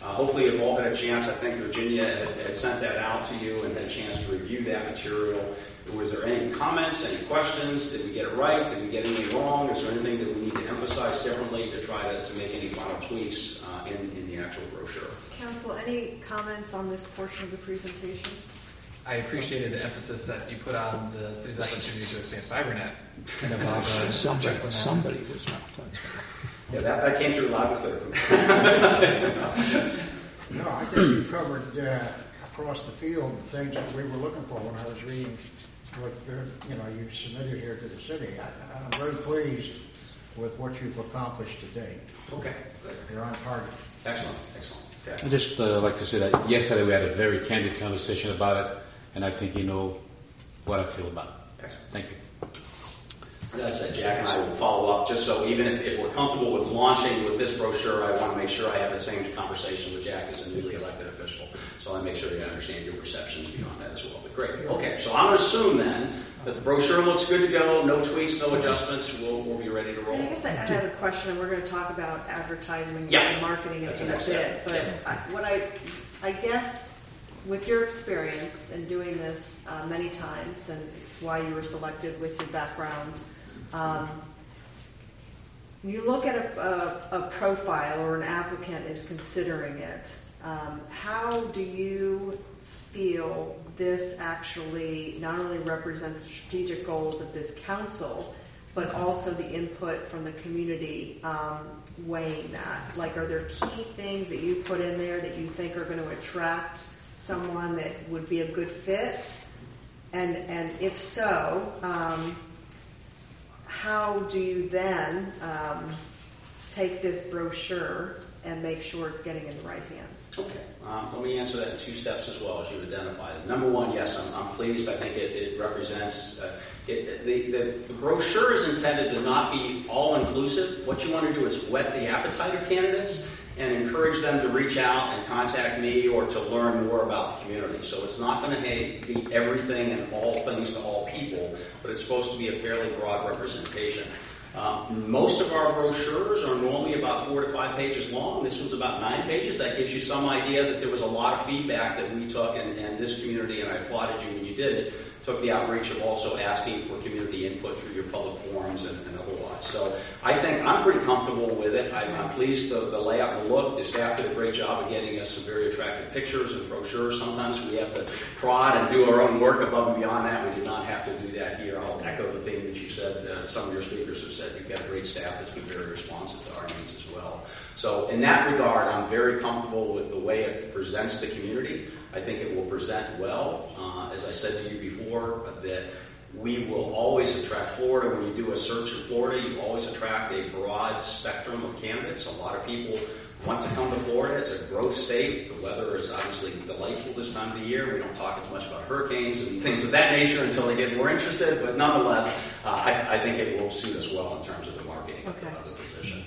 Uh, hopefully you've all had a chance. I think Virginia had, had sent that out to you and had a chance to review that material. Was there any comments, any questions? Did we get it right? Did we get anything wrong? Is there anything that we need to emphasize differently to try to, to make any final tweaks uh, in, in the actual brochure? Council, any comments on this portion of the presentation? I appreciated the emphasis that you put on the city's opportunity to expand FiberNet. And about uh, Somebody, somebody was not. Yeah, that, that came through loud and clear. No, I think you covered uh, across the field the things that we were looking for when I was reading what uh, you know you submitted here to the city. I, I'm very pleased with what you've accomplished to date. Okay, good. You're on target. Excellent, excellent. Okay. I'd just uh, like to say that yesterday we had a very candid conversation about it, and I think you know what I feel about it. Excellent. Thank you. As I said, Jack and I will follow up just so even if, if we're comfortable with launching with this brochure, I want to make sure I have the same conversation with Jack as a newly elected official. So I make sure you understand your perceptions beyond that as well. But great. Okay, so I'm going to assume then that the brochure looks good to go, no tweaks, no adjustments, we'll, we'll be ready to roll. I guess I, I have a question, and we're going to talk about advertising Yeah. and marketing in, That's in the a next bit. step. But Yeah. I, what I, I guess, with your experience in doing this uh, many times, and it's why you were selected with your background, um, when you look at a, a, a profile or an applicant is considering it, um, how do you feel this actually not only represents the strategic goals of this council, but also the input from the community um, weighing that? Like, are there key things that you put in there that you think are going to attract someone that would be a good fit? And and if so, um, how do you then um, take this brochure and make sure it's getting in the right hands? Okay. Um, let me answer that in two steps as well as you identified. Number one, yes, I'm, I'm pleased. I think it, it represents, uh, it, the, the, the brochure is intended to not be all-inclusive. What you want to do is whet the appetite of candidates and encourage them to reach out and contact me or to learn more about the community. So it's not going to be everything and all things to all people, but it's supposed to be a fairly broad representation. Um, most of our brochures are normally about four to five pages long. This one's about nine pages. That gives you some idea that there was a lot of feedback that we took, and, and this community, and I applauded you when you did it, took the outreach of also asking for community input through your public forums and, and otherwise. So I think I'm pretty comfortable with it. I, I'm pleased with the layout and the look. The staff did a great job of getting us some very attractive pictures and brochures. Sometimes we have to prod and do our own work above and beyond that. We did not have to do that here. I'll echo the thing that you said. Uh, some of your speakers have said you've got a great staff that's been very responsive to our needs as well. So in that regard, I'm very comfortable with the way it presents the community. I think it will present well. Uh, as I said to you before, that we will always attract Florida. When you do a search in Florida, you always attract a broad spectrum of candidates. A lot of people want to come to Florida. It's a growth state. The weather is obviously delightful this time of the year. We don't talk as much about hurricanes and things of that nature until they get more interested. But nonetheless, uh, I, I think it will suit us well in terms of the marketing Okay. of the position.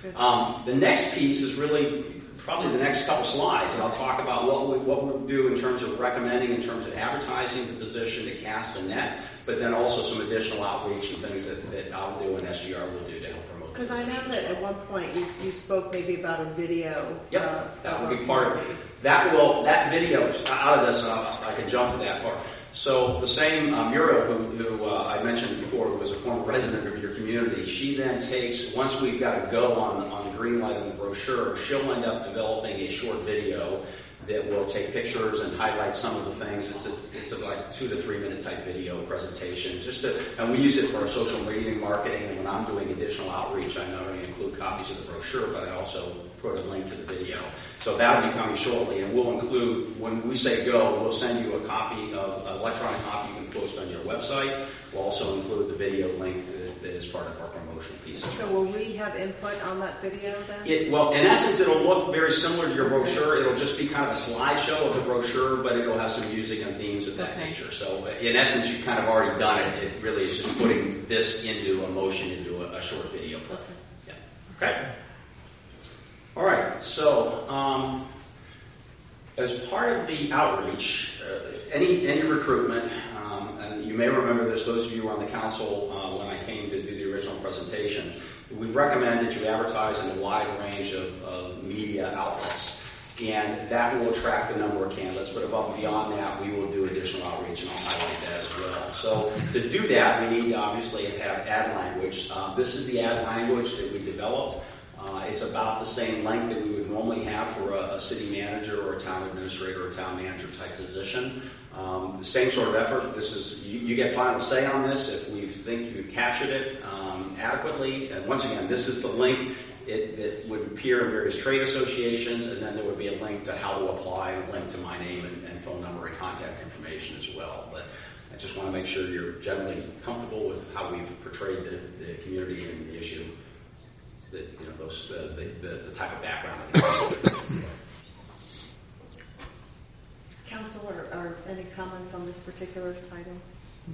Um, the next piece is really probably the next couple slides, and I'll talk about what we what we do in terms of recommending, in terms of advertising the position to cast a net, but then also some additional outreach and things that, that I'll do and S G R will do to help promote. Because I know that at one point you, you spoke maybe about a video. Yep, uh, that will be part of it. That will that video out of this, and I'll, I can jump to that part. So the same uh, Muriel, who, who uh, I mentioned before, who was a former resident of your community, she then takes, once we've got a go on, on the green light on the brochure, she'll end up developing a short video that will take pictures and highlight some of the things. It's a, it's a like two to three minute type video presentation. Just to, and we use it for our social media marketing. And when I'm doing additional outreach, I not only include copies of the brochure, but I also put a link to the video. So that'll be coming shortly, and we'll include, when we say go, we'll send you a copy of an electronic copy you can post on your website. We'll also include the video link that, that is part of our promotional piece. So will we have input on that video then? It, well, in essence, it'll look very similar to your brochure. It'll just be kind of a slideshow of the brochure, but it'll have some music and themes of that Okay. nature. So in essence, you've kind of already done it. It really is just putting this into a motion, into a, a short video clip. Okay. Yeah. Okay. All right. So um, as part of the outreach, uh, any any recruitment, um, and you may remember this, those of you who were on the council uh, when I came to do the original presentation, we recommend that you advertise in a wide range of, of media outlets. and that will attract a number of candidates. But above and beyond that, we will do additional outreach, and I'll highlight that as well. So to do that, we need to obviously have ad language. Uh, this is the ad language that we developed. Uh, it's about the same length that we would normally have for a, a city manager or a town administrator or a town manager type position. Um, the same sort of effort. This is you, you get final say on this if we think you captured it um, adequately. And once again, this is the link. It, it would appear in various trade associations, and then there would be a link to how to apply, and a link to my name and, and phone number and contact information as well. But I just want to make sure you're generally comfortable with how we've portrayed the, the community and the issue. That you know those uh, the, the, the type of background. Council, or, or any comments on this particular item?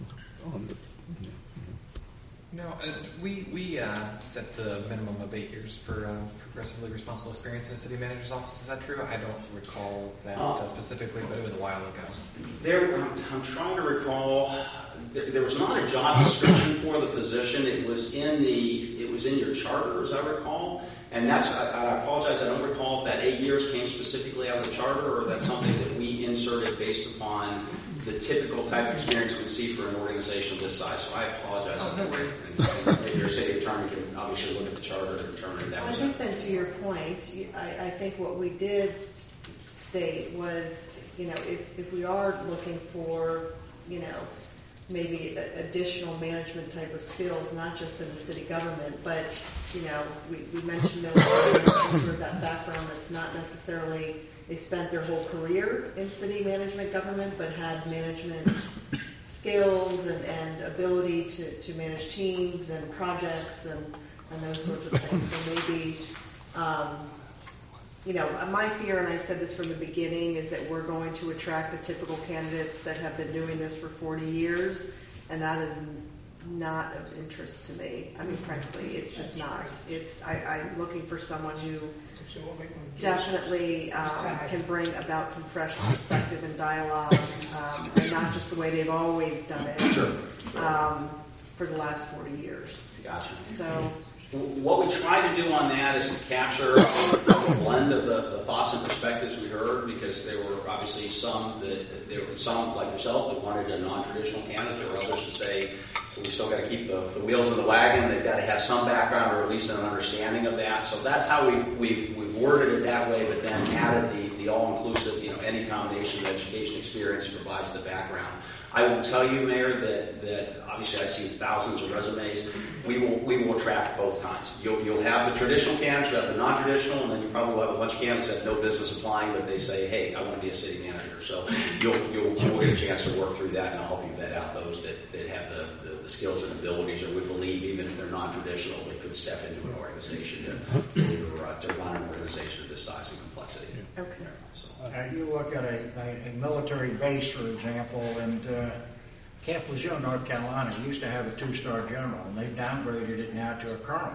No, uh, we we uh, set the minimum of eight years for uh, progressively responsible experience in a city manager's office. Is that true? I don't recall that uh, uh, specifically, but it was a while ago. There, I'm, I'm trying to recall. There, there was not a job description for the position. It was in the it was in your charter, as I recall. And that's I, I apologize. I don't recall if that eight years came specifically out of the charter, or that's something that we inserted based upon the typical type of experience we see for an organization of this size. So I apologize. Oh, no worries. And, and your city attorney can obviously look at the charter and determine if that well, was. I think then to your point, I, I think what we did state was, you know, if, if we are looking for, you know, maybe additional management type of skills, not just in the city government, but, you know, we, we mentioned military, sort of that background that's not necessarily, they spent their whole career in city management government, but had management skills and, and ability to, to manage teams and projects and, and those sorts of things. So maybe, um, you know, my fear, and I said this from the beginning, is that we're going to attract the typical candidates that have been doing this for forty years, and that is not of interest to me. I mean, frankly, it's just not. It's I, I'm looking for someone who definitely um, can bring about some fresh perspective and dialogue, um, and not just the way they've always done it um, for the last forty years. Gotcha. So. What we try to do on that is to capture a blend of the, the thoughts and perspectives we heard, because there were obviously some that there were some like yourself that wanted a non-traditional candidate. There were others who say we still got to keep the, the wheels in the wagon. They've got to have some background or at least an understanding of that. So that's how we we we worded it that way, but then added the the all-inclusive, you know, any combination of education experience provides the background. I will tell you, Mayor, that, that obviously I see thousands of resumes. We will we will attract both kinds. You'll you'll have the traditional candidates, you'll have the non-traditional, and then you probably will have a bunch of candidates that have no business applying, but they say, hey, I want to be a city manager. So you'll you'll, you'll get a chance to work through that, and I'll help you vet out those that, that have the, the, the skills and abilities, or we believe even if they're non-traditional, they could step into an organization to, or, uh, to run an organization of this size and complexity. Okay. So. Uh, you look at a, a, a military base, for example, and uh, Camp Lejeune, North Carolina, used to have a two-star general, and they've downgraded it now to a colonel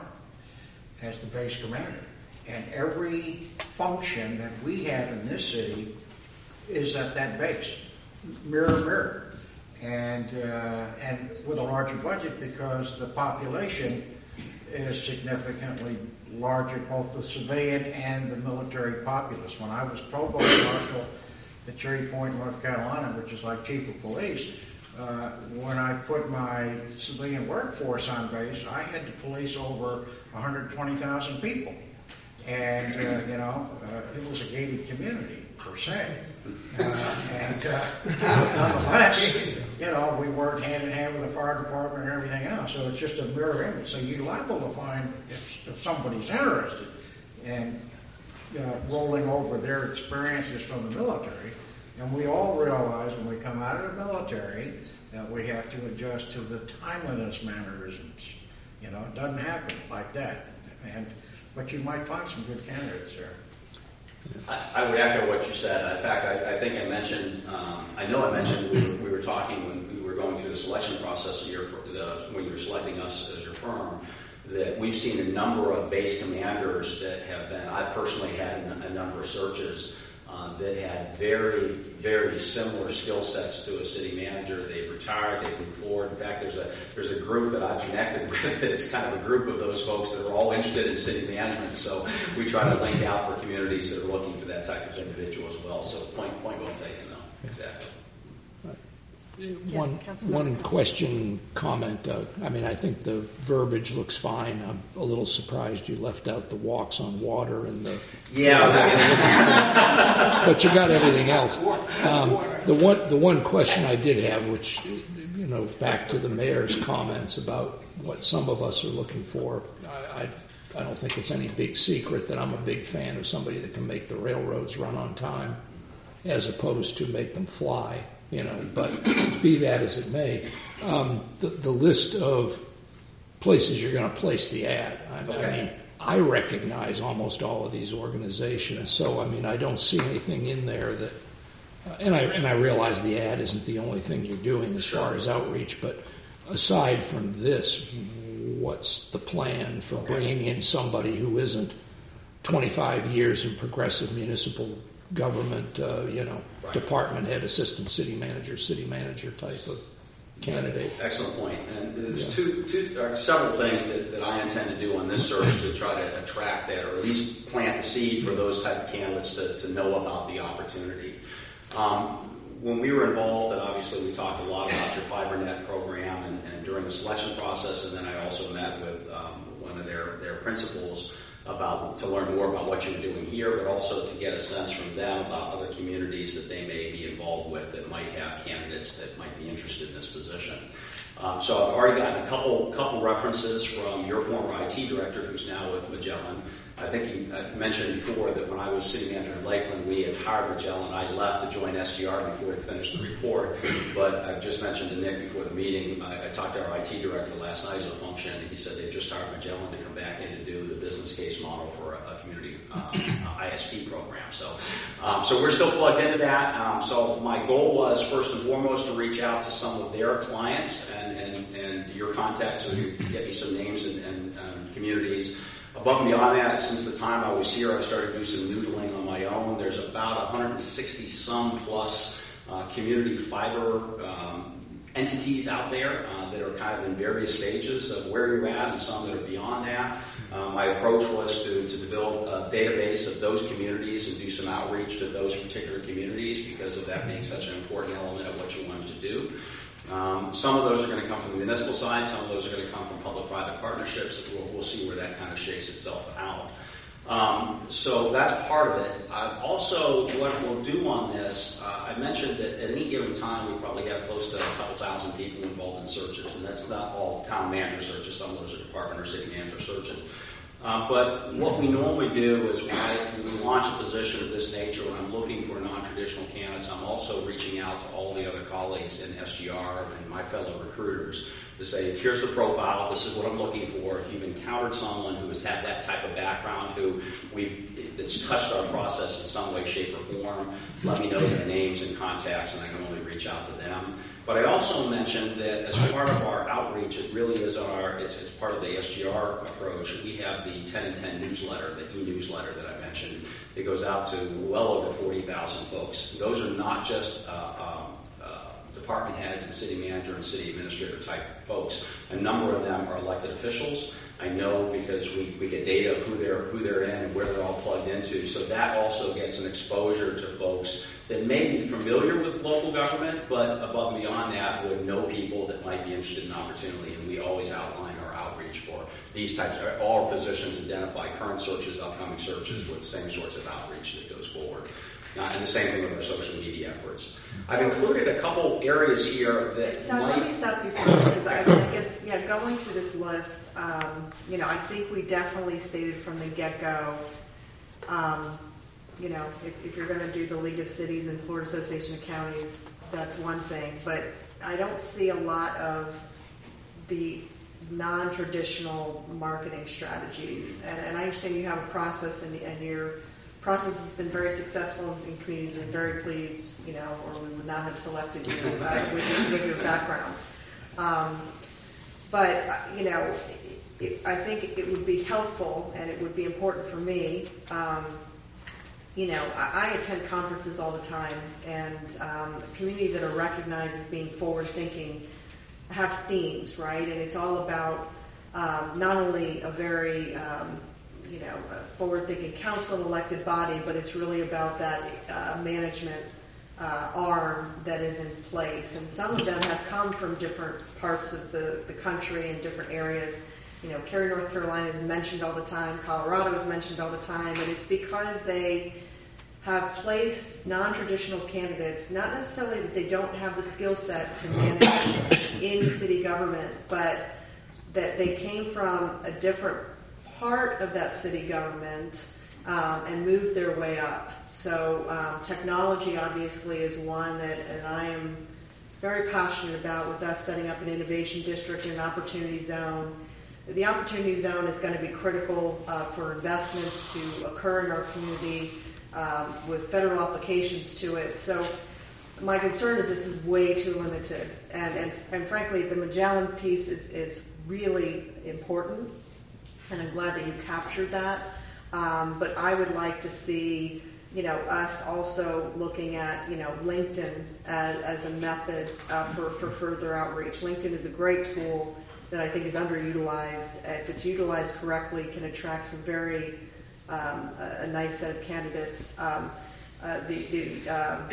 as the base commander. And every function that we have in this city is at that base, mirror, mirror, and uh, and with a larger budget because the population is significantly larger, both the civilian and the military populace. When I was provost marshal at Cherry Point, North Carolina, which is like chief of police, uh, when I put my civilian workforce on base, I had to police over one hundred twenty thousand people. And, uh, you know, uh, it was a gated community, per se. Uh, and uh, nonetheless, you know, we worked hand in hand with the fire department and everything else. So it's just a mirror image. So you're liable to find, if, if somebody's interested in uh, rolling over their experiences from the military, and we all realize when we come out of the military that we have to adjust to the timeliness mannerisms. You know, it doesn't happen like that. And but you might find some good candidates there. I, I would echo what you said. In fact, I, I think I mentioned, um, I know I mentioned we were, we were talking when we were going through the selection process here for the, when you were selecting us as your firm, that we've seen a number of base commanders that have been, I personally had a, a number of searches uh, that had very, very similar skill sets to a city manager. They've retired, they've moved forward. In fact, there's a there's a group that I've connected with that's kind of a group of those folks that are all interested in city management. So we try to link out for communities that are looking for that type of individual as well. So point point well taken, though. Exactly. One, one question, comment. Uh, I mean, I think the verbiage looks fine. I'm a little surprised you left out the walks on water and the. Yeah. But you got everything else. Um, the one, the one question I did have, which, you know, back to the mayor's comments about what some of us are looking for. I, I, I don't think it's any big secret that I'm a big fan of somebody that can make the railroads run on time, as opposed to make them fly. You know, but be that as it may, um, the, the list of places you're going to place the ad. I, okay. I mean, I recognize almost all of these organizations, so I mean, I don't see anything in there that. Uh, and I and I realize the ad isn't the only thing you're doing as sure. far as outreach, but aside from this, what's the plan for okay. bringing in somebody who isn't twenty-five years in progressive municipal government, uh, you know, right. department head, assistant city manager, city manager type of candidate? Excellent point. And there's yeah. two, two, there are several things that, that I intend to do on this search to try to attract that, or at least plant the seed for those type of candidates to, to know about the opportunity. Um, when we were involved, and obviously we talked a lot about your FiberNet program, and, and during the selection process, and then I also met with um, one of their, their principals about to learn more about what you're doing here, but also to get a sense from them about other communities that they may be involved with that might have candidates that might be interested in this position. Um, so I've already gotten a couple couple references from your former I T director, who's now with Magellan. I think you I mentioned before that when I was city manager in Lakeland, we had hired Magellan. I left to join S G R before we finished the report. But I've just mentioned to Nick before the meeting, I, I talked to our I T director last night at a function, and he said they've just hired Magellan to come back in to do the business case model for a, a community um, I S P program. So, um, so we're still plugged into that. Um, so my goal was first and foremost to reach out to some of their clients and, and, and your contact to get me some names and, and um, communities. Above and beyond that, since the time I was here, I started to do some noodling on my own. There's about one hundred sixty some plus uh, community fiber um, entities out there uh, that are kind of in various stages of where you're at, and some that are beyond that. Um, my approach was to, to build a database of those communities and do some outreach to those particular communities because of that being such an important element of what you wanted to do. Um, some of those are going to come from the municipal side. Some of those are going to come from public-private partnerships. We'll, we'll see where that kind of shakes itself out. Um, so that's part of it. I've also, what we'll do on this, uh, I mentioned that at any given time we probably have close to a couple thousand people involved in searches, and that's not all town manager searches. Some of those are department or city manager searches. Uh, but what we normally do is when, I, when we launch a position of this nature, when I'm looking for non-traditional candidates, I'm also reaching out to all the other colleagues in S G R and my fellow recruiters to say, here's the profile, this is what I'm looking for. If you've encountered someone who has had that type of background, who we've that's touched our process in some way, shape, or form, let me know their names and contacts, and I can only reach out to them. But I also mentioned that as part of our outreach, it really is our, it's, it's part of the S G R approach. We have the ten and ten newsletter, the e-newsletter that I mentioned. It goes out to well over forty thousand folks. Those are not just uh, um, uh, department heads and city manager and city administrator type folks. A number of them are elected officials. I know because we, we get data of who they're who they're in and where they're all plugged into. So that also gets an exposure to folks that may be familiar with local government, but above and beyond that would know people that might be interested in opportunity. And we always outline our outreach for these types of all our positions, identify current searches, upcoming searches with the same sorts of outreach that goes forward. Uh, and the same thing with our social media efforts. I've included a couple areas here that John, might... let me stop you for a minute, because I, I guess, yeah, going through this list, um, you know, I think we definitely stated from the get-go, um, you know, if, if you're going to do the League of Cities and Florida Association of Counties, that's one thing. But I don't see a lot of the non-traditional marketing strategies. And, and I understand you have a process, and, and your process has been very successful, and communities have been very pleased, you know, or we would not have selected you uh, with, your, with your background. Um, but, uh, you know, it, I think it would be helpful, and it would be important for me, um, you know, I, I attend conferences all the time, and um, communities that are recognized as being forward-thinking have themes, right? And it's all about um, not only a very, um, you know, a forward-thinking council elected body, but it's really about that uh, management uh, arm that is in place. And some of them have come from different parts of the, the country and different areas. You know, Cary, North Carolina is mentioned all the time. Colorado is mentioned all the time. And it's because they have placed non-traditional candidates, not necessarily that they don't have the skill set to manage in city government, but that they came from a different part of that city government um, and moved their way up. So um, technology obviously is one that, and I am very passionate about with us setting up an innovation district and an opportunity zone. The opportunity zone is going to be critical uh, for investments to occur in our community um, with federal applications to it. So my concern is this is way too limited. And, and, and frankly, the Magellan piece is, is really important. And I'm glad that you captured that. Um, but I would like to see, you know, us also looking at, you know, LinkedIn as, as a method uh, for, for further outreach. LinkedIn is a great tool that I think is underutilized. If it's utilized correctly, can attract some very um, a, a nice set of candidates. Um, uh, the the um,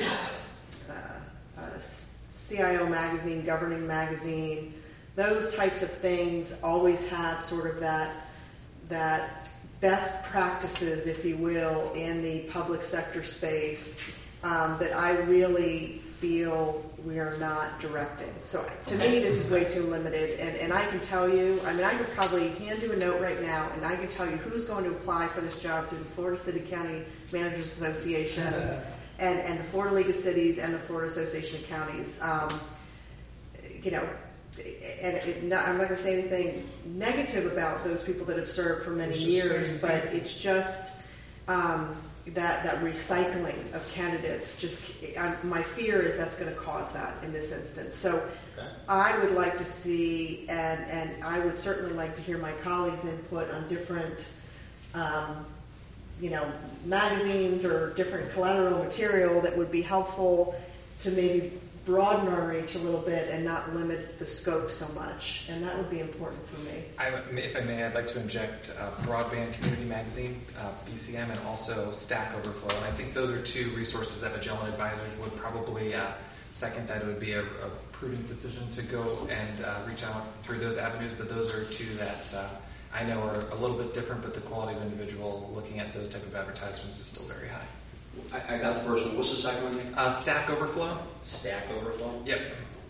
uh, uh, C I O magazine, governing magazine, those types of things always have sort of that that best practices, if you will, in the public sector space um, that I really feel we are not directing. So to me, this is way too limited. And, and I can tell you, I mean, I could probably hand you a note right now, and I can tell you who's going to apply for this job through the Florida City County Managers Association and, and the Florida League of Cities and the Florida Association of Counties. Um, you know, and it, not, I'm not going to say anything negative about those people that have served for many years, but it's just um, that that recycling of candidates. Just I, my fear is that's going to cause that in this instance. So okay. I would like to see, and and I would certainly like to hear my colleagues' input on different, um, you know, magazines or different collateral material that would be helpful to maybe broaden our reach a little bit and not limit the scope so much, and that would be important for me. I, if I may, I'd like to inject uh, Broadband Community Magazine, uh, B C M, and also Stack Overflow. And I think those are two resources that Magellan Advisors would probably uh, second that it would be a, a prudent decision to go and uh, reach out through those avenues, but those are two that uh, I know are a little bit different, but the quality of individual looking at those type of advertisements is still very high. I, I got the first one. What's the second one? Uh, Stack Overflow. Stack Overflow? Yep.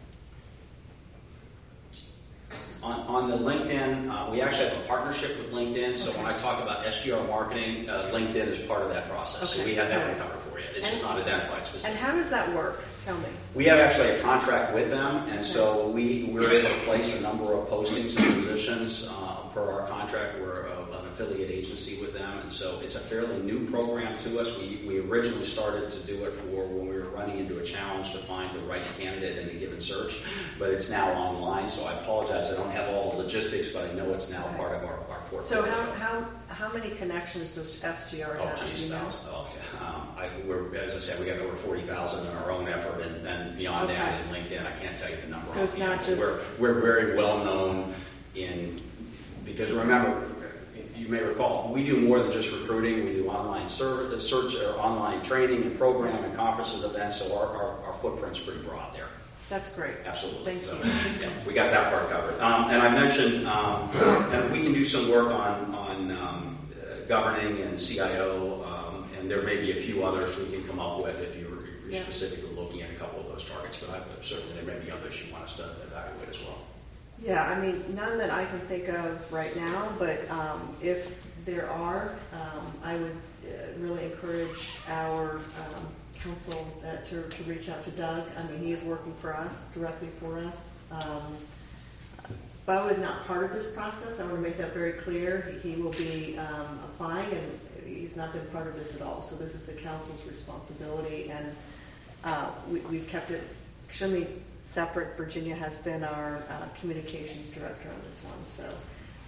On, on the LinkedIn, uh, we actually have a partnership with LinkedIn, so okay. when I talk about S G R marketing, uh, LinkedIn is part of that process. Okay. So we have that one covered for you. It's and, just not identified specifically. And how does that work? Tell me. We have actually a contract with them, and okay. so we, we're able to place a number of postings and positions uh, per our contract. We're uh, an affiliate agency with them, and so it's a fairly new program to us. We, we originally started to do it for when we were running into a challenge to find the right candidate in a given search, but it's now online, so I apologize. I don't have all the logistics, but I know it's now part of our, our portfolio. So how, how, how many connections does S G R have? Oh, geez, thousands. Oh, um, I, we're, as I said, we have over forty thousand in our own effort, and then beyond okay. that in LinkedIn, I can't tell you the number. So it's not just... We're, we're very well known in, because remember, you may recall, we do more than just recruiting. We do online search, search or online training and program and conferences, events, so our, our, our footprint's pretty broad there. That's great. Absolutely. Thank so, you. Yeah, we got that part covered. Um, and I mentioned um, and we can do some work on, on um, uh, governing and C I O, um, and there may be a few others we can come up with if you're, you're yeah. specifically looking at a couple of those targets, but I, certainly there may be others you want us to evaluate as well. Yeah, I mean, none that I can think of right now, but um, if there are, um, I would uh, really encourage our um, council uh, to, to reach out to Doug. I mean, he is working for us, directly for us. Um, Bo is not part of this process. I want to make that very clear. He, he will be um, applying, and he's not been part of this at all. So this is the council's responsibility, and uh, we, we've kept it extremely separate. Virginia has been our uh, communications director on this one. So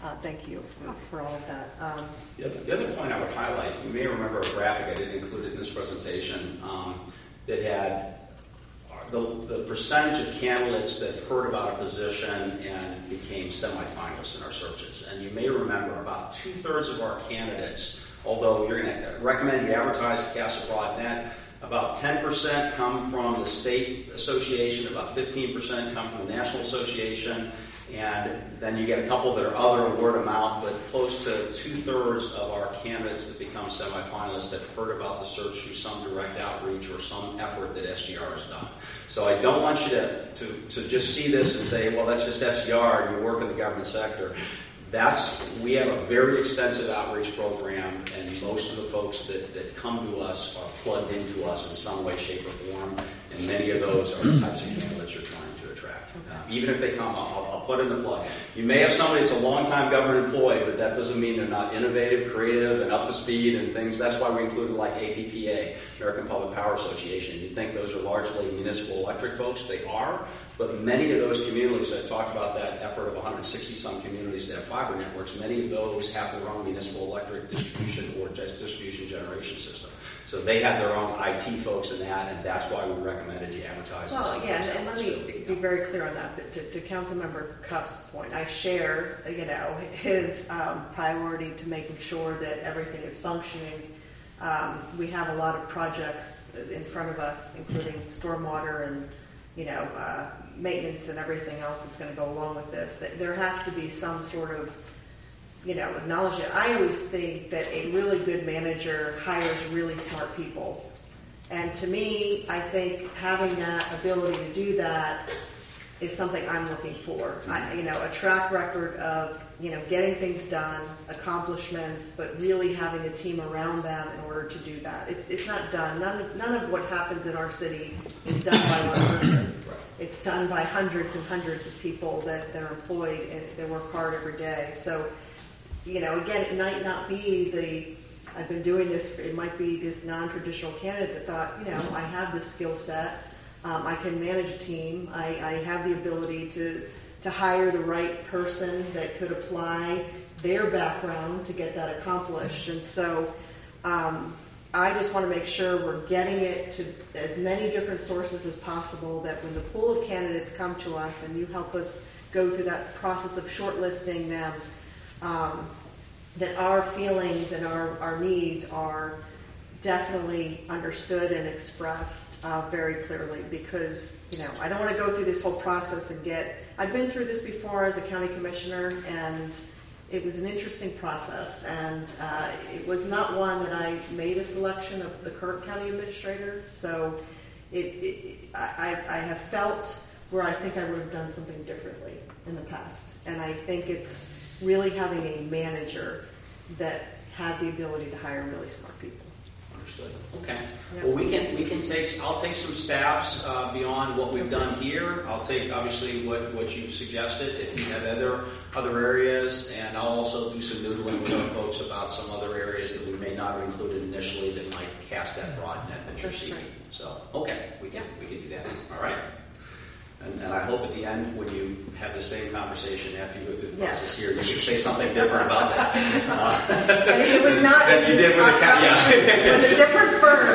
uh, thank you for, for all of that. Um, The other, the other point I would highlight, you may remember a graphic, I didn't include it in this presentation, um, that had the, the percentage of candidates that heard about a position and became semifinalists in our searches. And you may remember about two-thirds of our candidates, although you're going to recommend you advertise to cast a broad net, about ten percent come from the state association, about fifteen percent come from the national association, and then you get a couple that are other and word of mouth, but close to two-thirds of our candidates that become semifinalists have heard about the search through some direct outreach or some effort that S G R has done. So I don't want you to, to, to just see this and say, well, that's just S G R and you work in the government sector. That's, we have a very extensive outreach program, and most of the folks that, that come to us are plugged into us in some way, shape, or form, and many of those are the types of candidates you're trying to attract. Uh, even if they come, I'll, I'll put in the plug. You may have somebody that's a long-time government employee, but that doesn't mean they're not innovative, creative, and up to speed and things. That's why we included like A P P A, American Public Power Association. You think those are largely municipal electric folks? They are. But many of those communities, I talked about that effort of one hundred sixty some communities that have fiber networks, many of those have their own municipal electric distribution or just distribution generation system. So they have their own I T folks in that, and that's why we recommended you advertise. Well, yeah, and, and let me be very clear on that. But to, to Councilmember Cuff's point, I share, you know, his um, priority to making sure that everything is functioning. Um, we have a lot of projects in front of us, including stormwater and, you know, uh, maintenance and everything else that's going to go along with this. There has to be some sort of, you know, acknowledgement. I always think that a really good manager hires really smart people. And to me, I think having that ability to do that is something I'm looking for. I, you know, a track record of, you know, getting things done, accomplishments, but really having a team around them in order to do that. It's it's not done. None of, none of what happens in our city is done by one person. It's done by hundreds and hundreds of people that, that are employed and they work hard every day. So, you know, again, it might not be the, I've been doing this, it might be this non-traditional candidate that thought, you know, I have this skill set, um, I can manage a team, I, I have the ability to, to hire the right person that could apply their background to get that accomplished. And so um, I just want to make sure we're getting it to as many different sources as possible, that when the pool of candidates come to us and you help us go through that process of shortlisting them, um, that our feelings and our, our needs are definitely understood and expressed uh, very clearly. Because, you know, I don't want to go through this whole process and get, I've been through this before as a county commissioner, and it was an interesting process, and uh, it was not one that I made a selection of the current county administrator. So it, it, I, I have felt where I think I would have done something differently in the past. And I think it's really having a manager that has the ability to hire really smart people. Understood. Okay. Yep. Well, we can we can take I'll take some steps uh, beyond what we've done here. I'll take obviously what what you suggested. If you have other other areas, and I'll also do some noodling with our folks about some other areas that we may not have included initially that might cast that broad net that you're seeking. So okay, we can we can do that. All right. And, and I hope at the end, when you have the same conversation after you go through the process yes. here, you can say something different about that. Uh, and it was not than you did with the county. Yeah. It was a different firm.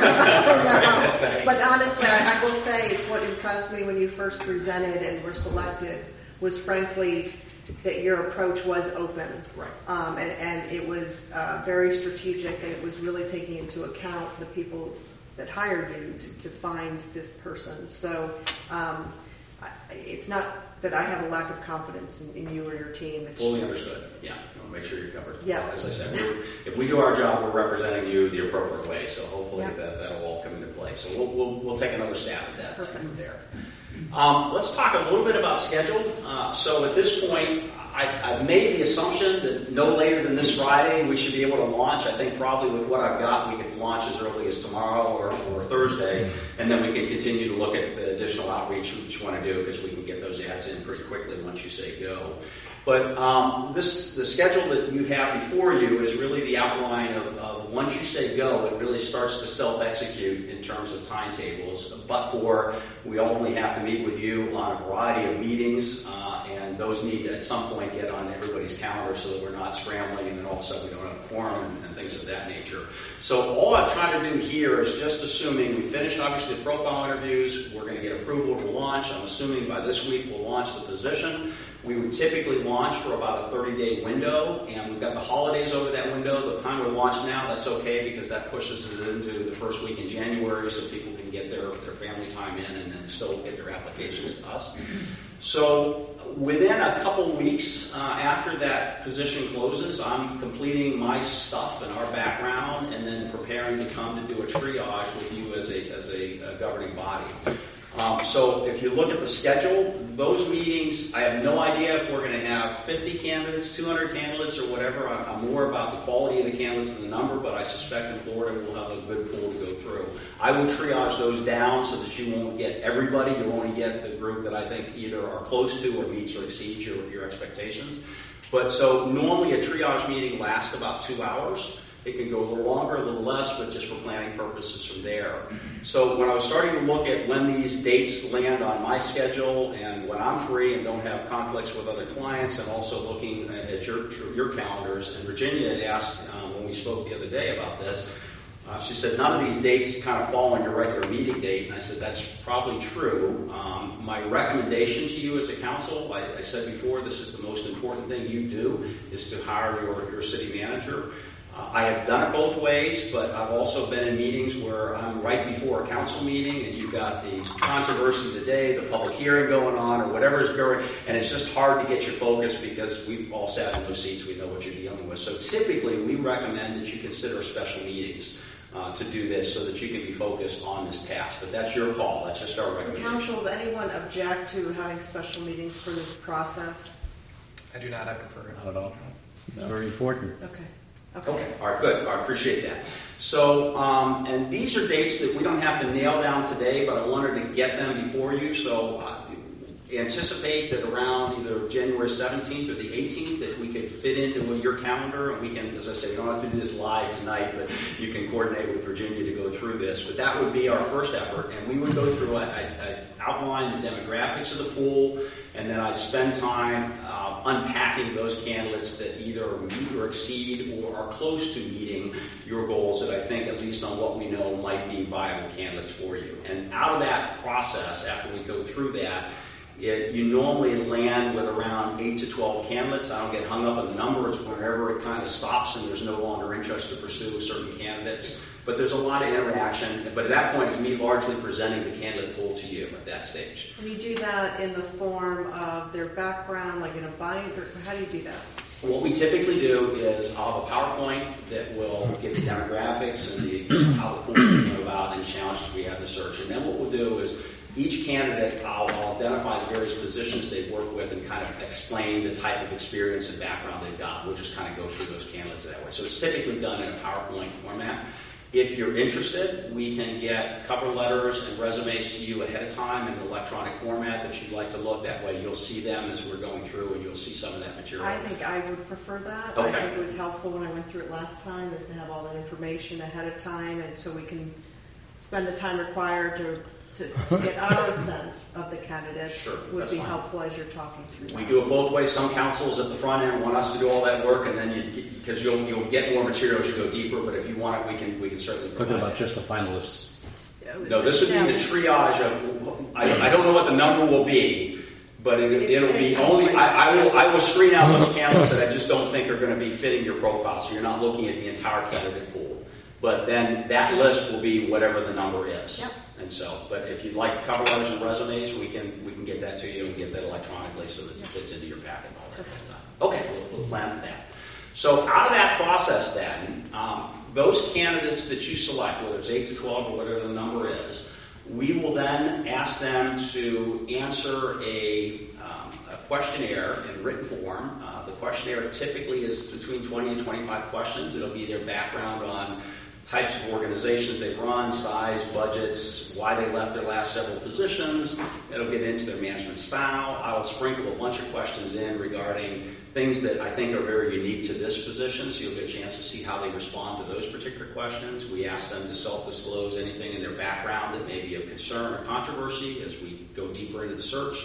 No. But honestly, I, I will say it's what impressed me when you first presented and were selected was frankly that your approach was open. Right. Um, and, and it was uh, very strategic, and it was really taking into account the people that hired you to, to find this person. So um, it's not that I have a lack of confidence in, in you or your team. It's Fully just, understood. Yeah, we'll make sure you're covered. Yeah. As I said, we're, if we do our job, we're representing you the appropriate way. So hopefully yeah. that, that'll all come into play. So we'll we'll, we'll take another stab at that. Perfect. There. Um, let's talk a little bit about schedule. Uh, so at this point, I, I've made the assumption that no later than this Friday we should be able to launch. I think probably with what I've got, we could launch as early as tomorrow or, or Thursday, and then we can continue to look at the additional outreach that you want to do, because we can get those ads in pretty quickly once you say go. But um, this the schedule that you have before you is really the outline of, of once you say go, it really starts to self-execute in terms of timetables. But for we only have to meet with you on a variety of meetings uh, and those need to at some point get on everybody's calendar so that we're not scrambling and then all of a sudden we don't have a quorum and, and things of that nature. So all I've tried to do here is just assuming we finished obviously the profile interviews, we're going to get approval to launch. I'm assuming by this week we'll launch the position. We would typically launch for about a thirty-day window, and we've got the holidays over that window. The time we launch now, that's okay because that pushes it into the first week in January so people can get their, their family time in and then still get their applications to us. So within a couple weeks uh, after that position closes, I'm completing my stuff and our background and then preparing to come to do a triage with you as a, as a, a governing body. Um, so if you look at the schedule, those meetings, I have no idea if we're going to have fifty candidates, two hundred candidates, or whatever. I'm, I'm more about the quality of the candidates than the number, but I suspect in Florida we'll have a good pool to go through. I will triage those down so that you won't get everybody. You'll only get the group that I think either are close to or meets or exceeds your, your expectations. But so normally a triage meeting lasts about two hours. It can go a little longer, a little less, but just for planning purposes from there. So when I was starting to look at when these dates land on my schedule and when I'm free and don't have conflicts with other clients, and also looking at your, your calendars, and Virginia had asked um, when we spoke the other day about this, uh, she said none of these dates kind of fall on your regular meeting date, and I said that's probably true. Um, my recommendation to you as a council, I, I said before, this is the most important thing you do, is to hire your, your city manager. Uh, I have done it both ways, but I've also been in meetings where I'm right before a council meeting and you've got the controversy of the day, the public hearing going on, or whatever is going, and it's just hard to get your focus because we've all sat in those seats, we know what you're dealing with. So typically we recommend that you consider special meetings uh, to do this so that you can be focused on this task. But that's your call, that's just our recommendation. Council, does anyone object to having special meetings for this process? I do not, I prefer it. Not at all. It's very important. Okay. Okay. okay, all right, good. I appreciate that. So, um, and these are dates that we don't have to nail down today, but I wanted to get them before you. So, uh, anticipate that around either January seventeenth or the eighteenth that we could fit into your calendar, and we can, as I say, we don't have to do this live tonight, but you can coordinate with Virginia to go through this. But that would be our first effort, and we would go through, I, I, I outline the demographics of the pool, and then I'd spend time uh, unpacking those candidates that either meet or exceed or are close to meeting your goals that I think, at least on what we know, might be viable candidates for you. And out of that process, after we go through that, It, you normally land with around eight to twelve candidates. I don't get hung up on the number. It's wherever it kind of stops and there's no longer interest to pursue certain candidates. But there's a lot of interaction. But at that point, it's me largely presenting the candidate pool to you at that stage. And you do that in the form of their background, like in a binder? How do you do that? What we typically do is I'll have a PowerPoint that will give the demographics and the, how the pool came about and the challenges we have to search. And then what we'll do is each candidate, I'll, I'll identify the various positions they've worked with and kind of explain the type of experience and background they've got. We'll just kind of go through those candidates that way. So it's typically done in a PowerPoint format. If you're interested, we can get cover letters and resumes to you ahead of time in an electronic format that you'd like to look. That way you'll see them as we're going through and you'll see some of that material. I think I would prefer that. Okay. I think it was helpful when I went through it last time, is to have all that information ahead of time, and so we can spend the time required to To, to get our sense of the candidates sure, would be fine. helpful as you're talking through that. We do it both ways. Some councils at the front end want us to do all that work, and then you, because you'll you'll get more material as you go deeper. But if you want it, we can we can certainly provide Talking about it. just the finalists. No, this would be the triage of. I, I don't know what the number will be, but it, it'll be only. I, I will I will screen out those candidates that I just don't think are going to be fitting your profile. So you're not looking at the entire candidate pool. But then that list will be whatever the number is. Yep. And so, but if you'd like cover letters and resumes, we can we can get that to you and get that electronically so that it fits into your packet and all that kind of stuff. Okay, we'll, we'll plan for that. So out of that process then, um, those candidates that you select, whether it's eight to twelve or whatever the number is, we will then ask them to answer a, um, a questionnaire in written form. Uh, the questionnaire typically is between twenty and twenty-five questions. It'll be their background on types of organizations they've run, size, budgets, why they left their last several positions. It'll get into their management style. I will sprinkle a bunch of questions in regarding things that I think are very unique to this position, so you'll get a chance to see how they respond to those particular questions. We ask them to self-disclose anything in their background that may be of concern or controversy as we go deeper into the search.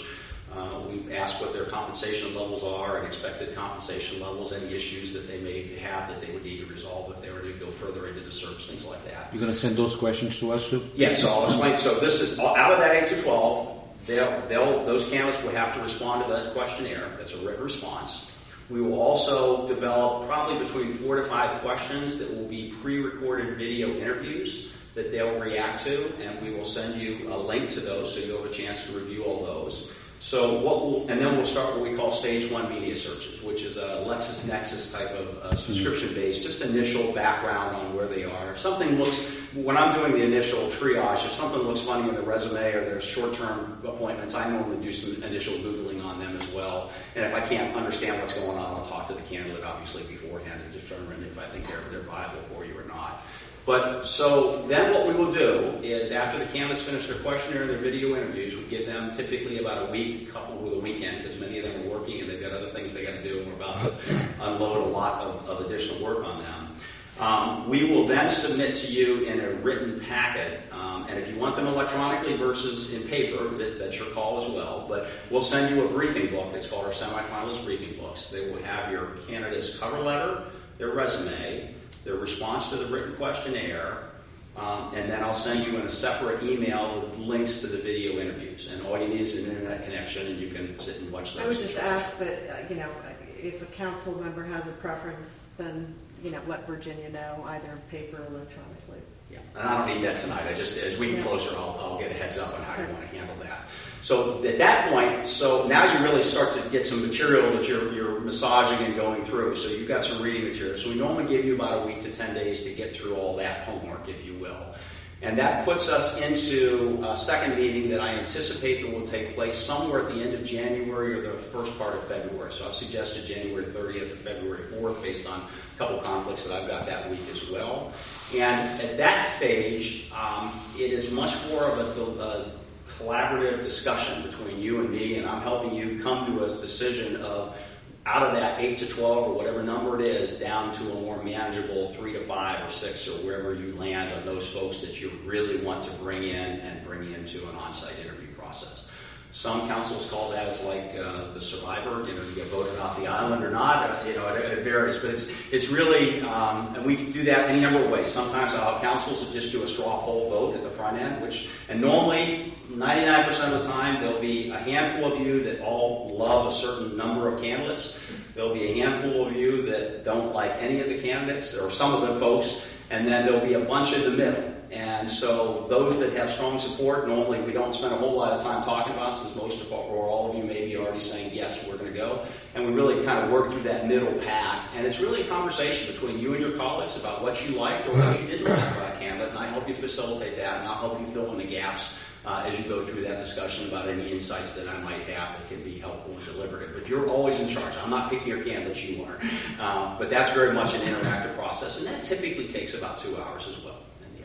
Uh, we ask what their compensation levels are and expected compensation levels, any issues that they may have that they would need to resolve if they were to go further into the search, things like that. You're going to send those questions to us too? Yeah, so I'll explain. So this is out of that eight to twelve. They'll, they'll, those candidates will have to respond to that questionnaire. That's a written response. We will also develop probably between four to five questions that will be pre-recorded video interviews that they'll react to, and we will send you a link to those so you'll have a chance to review all those. So what we'll, and then we'll start what we call stage one media searches, which is a LexisNexis type of uh, subscription-based, just initial background on where they are. If something looks, when I'm doing the initial triage, if something looks funny in the resume or there's short-term appointments, I normally do some initial Googling on them as well. And if I can't understand what's going on, I'll talk to the candidate, obviously, beforehand and determine if I think they're, they're viable for you or not. But so then what we will do is after the candidates finish their questionnaire and their video interviews, we give them typically about a week, coupled with a weekend, because many of them are working and they've got other things they got to do, and we're about to unload a lot of, of additional work on them. Um, we will then submit to you in a written packet, um, and if you want them electronically versus in paper, that, that's your call as well, but we'll send you a briefing book. It's called our semifinalist briefing books. They will have your candidate's cover letter, their resume, their response to the written questionnaire, um, and then I'll send you in a separate email with links to the video interviews. And all you need is an internet connection, and you can sit and watch those. I would just ask that, uh, you know, if a council member has a preference, then, you know, let Virginia know, either paper or electronically. Yeah, and I don't need that tonight. I just, as we get Yeah. closer, I'll, I'll get a heads up on how Okay. you want to handle that. So at that point, so now you really start to get some material that you're, you're massaging and going through. So you've got some reading material. So we normally give you about a week to ten days to get through all that homework, if you will. And that puts us into a second meeting that I anticipate that will take place somewhere at the end of January or the first part of February. So I've suggested January thirtieth or February fourth based on a couple conflicts that I've got that week as well. And at that stage, um, it is much more of a, a collaborative discussion between you and me, and I'm helping you come to a decision of out of that eight to twelve or whatever number it is down to a more manageable three to five or six or wherever you land on those folks that you really want to bring in and bring into an on-site interview process. Some councils call that as like uh, the survivor, you know, you get voted off the island or not, uh, you know, it, it varies, but it's it's really, um, and we can do that any number of ways. Sometimes I'll have councils that just do a straw poll vote at the front end, which, and normally ninety-nine percent of the time there'll be a handful of you that all love a certain number of candidates. There'll be a handful of you that don't like any of the candidates or some of the folks, and then there'll be a bunch in the middle. And so those that have strong support, normally we don't spend a whole lot of time talking about, since most of or all of you may be already saying, yes, we're going to go. And we really kind of work through that middle path. And it's really a conversation between you and your colleagues about what you liked or what you didn't like about a candidate. And I help you facilitate that, and I'll help you fill in the gaps uh, as you go through that discussion about any insights that I might have that can be helpful and deliberative. But you're always in charge. I'm not picking your candidates, you are. Um, but that's very much an interactive process. And that typically takes about two hours as well.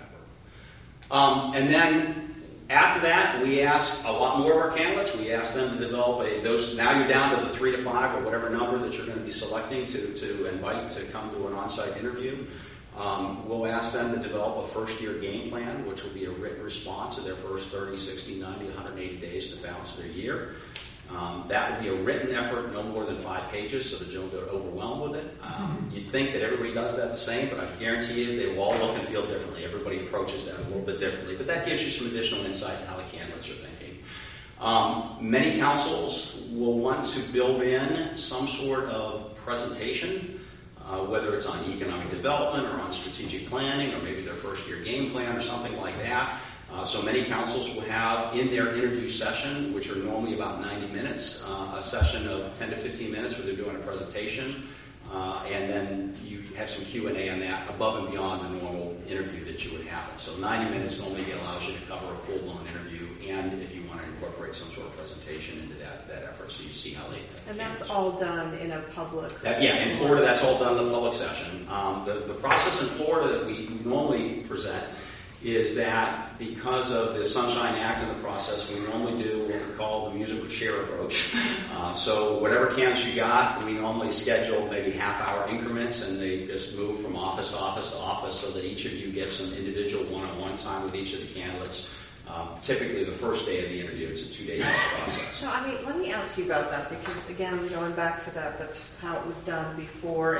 Um, and then after that, we ask a lot more of our candidates. We ask them to develop a, those, now you're down to the three to five or whatever number that you're going to be selecting to, to invite to come to an on-site interview. Um, we'll ask them to develop a first-year game plan, which will be a written response of their first thirty, sixty, ninety, one hundred eighty days to balance their year. Um, that would be a written effort, no more than five pages, so that you don't get overwhelmed with it. Um, you'd think that everybody does that the same, but I guarantee you they will all look and feel differently. Everybody approaches that a little bit differently, but that gives you some additional insight in how the candidates are thinking. Um, many councils will want to build in some sort of presentation, uh, whether it's on economic development or on strategic planning or maybe their first year game plan or something like that. Uh, so many councils will have in their interview session, which are normally about ninety minutes, uh, a session of ten to fifteen minutes where they're doing a presentation, uh, and then you have some Q and A on that above and beyond the normal interview that you would have. So ninety minutes normally allows you to cover a full-blown interview, and if you want to incorporate some sort of presentation into that, that effort, so you see how they... And that's all done in a public... That, yeah, in Florida, that's all done in the public session. Um, the, the process in Florida that we normally present is that because of the Sunshine Act in the process, we normally do what we call the musical chair approach. Uh, so whatever candidates you got, we normally schedule maybe half-hour increments, and they just move from office to office to office so that each of you gets some individual one-on-one time with each of the candidates. Um, typically, the first day of the interview, it's a two-day process. So, I mean, let me ask you about that because, again, going back to that, that's how it was done before.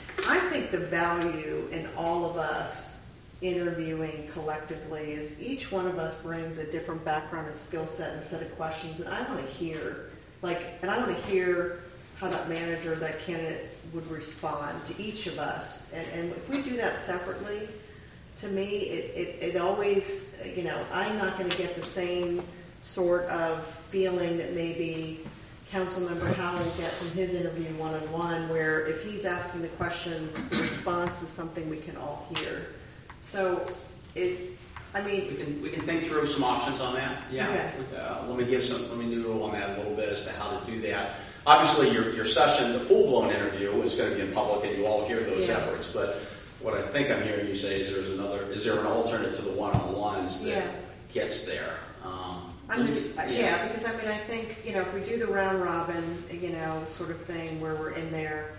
I think the value in all of us interviewing collectively is each one of us brings a different background and skill set and a set of questions, and I want to hear, like, and I want to hear how that manager, that candidate would respond to each of us. And, and if we do that separately, to me, it, it, it always, you know, I'm not going to get the same sort of feeling that maybe Councilmember Howell will get from his interview one-on-one, where if he's asking the questions, the response is something we can all hear. So, it, I mean, we can we can think through some options on that. Yeah. Okay. Uh, let me give some. Let me noodle on that a little bit as to how to do that. Obviously, your your session, the full-blown interview, is going to be in public, and you all hear those yeah. efforts. But what I think I'm hearing you say is there's another. Is there an alternate to the one-on-ones that yeah. gets there? Um, I'm just, yeah. yeah, because I mean, I think, you know, if we do the round robin, you know, sort of thing where we're in there,